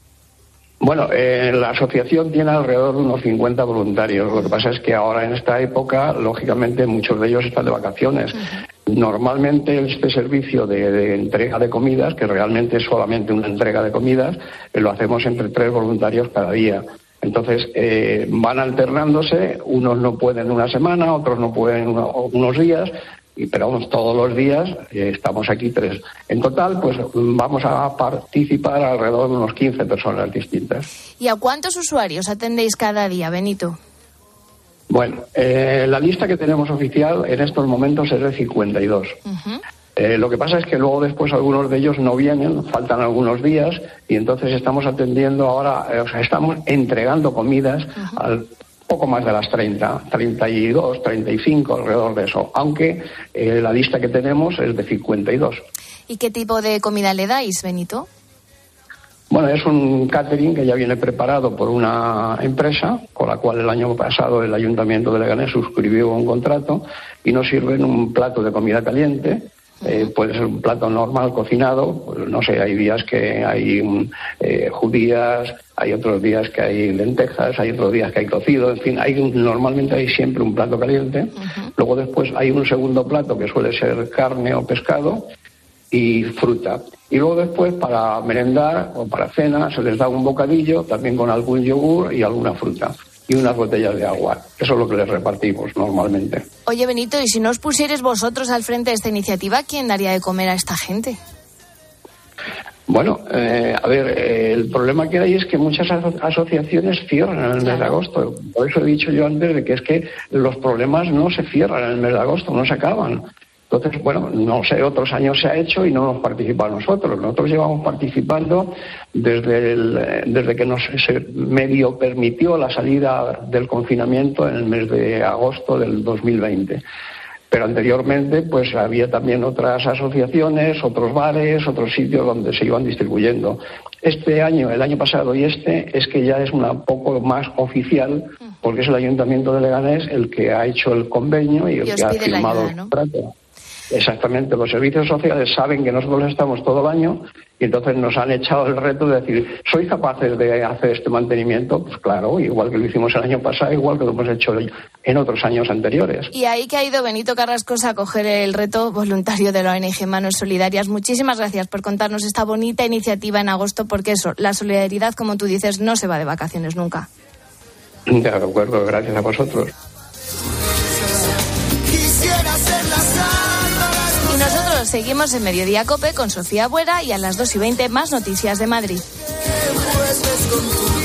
Bueno, la asociación tiene alrededor de unos 50 voluntarios. Lo que pasa es que ahora en esta época, lógicamente, muchos de ellos están de vacaciones. Uh-huh. Normalmente este servicio de entrega de comidas, que realmente es solamente una entrega de comidas, lo hacemos entre 3 voluntarios cada día. Entonces, van alternándose, unos no pueden una semana, otros no pueden unos días, pero vamos, todos los días estamos aquí 3. En total, pues vamos a participar alrededor de unos 15 personas distintas. ¿Y a cuántos usuarios atendéis cada día, Benito? Bueno, la lista que tenemos oficial en estos momentos es de 52. Uh-huh. Lo que pasa es que luego después algunos de ellos no vienen, faltan algunos días y entonces estamos atendiendo ahora, estamos entregando comidas uh-huh. al poco más de las 30, 32, 35, alrededor de eso, aunque la lista que tenemos es de 52. ¿Y qué tipo de comida le dais, Benito? Bueno, es un catering que ya viene preparado por una empresa con la cual el año pasado el Ayuntamiento de Leganés suscribió un contrato y nos sirven un plato de comida caliente. Puede ser un plato normal cocinado, pues no sé, hay días que hay judías, hay otros días que hay lentejas, hay otros días que hay cocido, en fin, normalmente hay siempre un plato caliente. Uh-huh. Luego después hay un segundo plato que suele ser carne o pescado y fruta. Y luego después para merendar o para cena se les da un bocadillo también con algún yogur y alguna fruta. Y unas botellas de agua. Eso es lo que les repartimos normalmente. Oye, Benito, ¿y si no os pusierais vosotros al frente de esta iniciativa, quién daría de comer a esta gente? Bueno, a ver, el problema que hay es que muchas asociaciones cierran en el mes de agosto. Por eso he dicho yo antes de que es que los problemas no se cierran en el mes de agosto, no se acaban. Entonces, bueno, no sé, otros años se ha hecho y no hemos participado nosotros. Nosotros llevamos participando desde que nos se medio permitió la salida del confinamiento en el mes de agosto del 2020. Pero anteriormente pues había también otras asociaciones, otros bares, otros sitios donde se iban distribuyendo. Este año, el año pasado y es que ya es un poco más oficial, porque es el Ayuntamiento de Leganés el que ha hecho el convenio y el que ha firmado el contrato. Exactamente, los servicios sociales saben que nosotros estamos todo el año y entonces nos han echado el reto de decir, ¿sois capaces de hacer este mantenimiento? Pues claro, igual que lo hicimos el año pasado, igual que lo hemos hecho en otros años anteriores. Y ahí que ha ido Benito Carrascosa a coger el reto voluntario de la ONG Manos Solidarias. Muchísimas gracias por contarnos esta bonita iniciativa en agosto, porque eso, la solidaridad, como tú dices, no se va de vacaciones nunca. De acuerdo, gracias a vosotros. Y nosotros seguimos en Mediodía COPE con Sofía Buera y a las 2:20 más noticias de Madrid.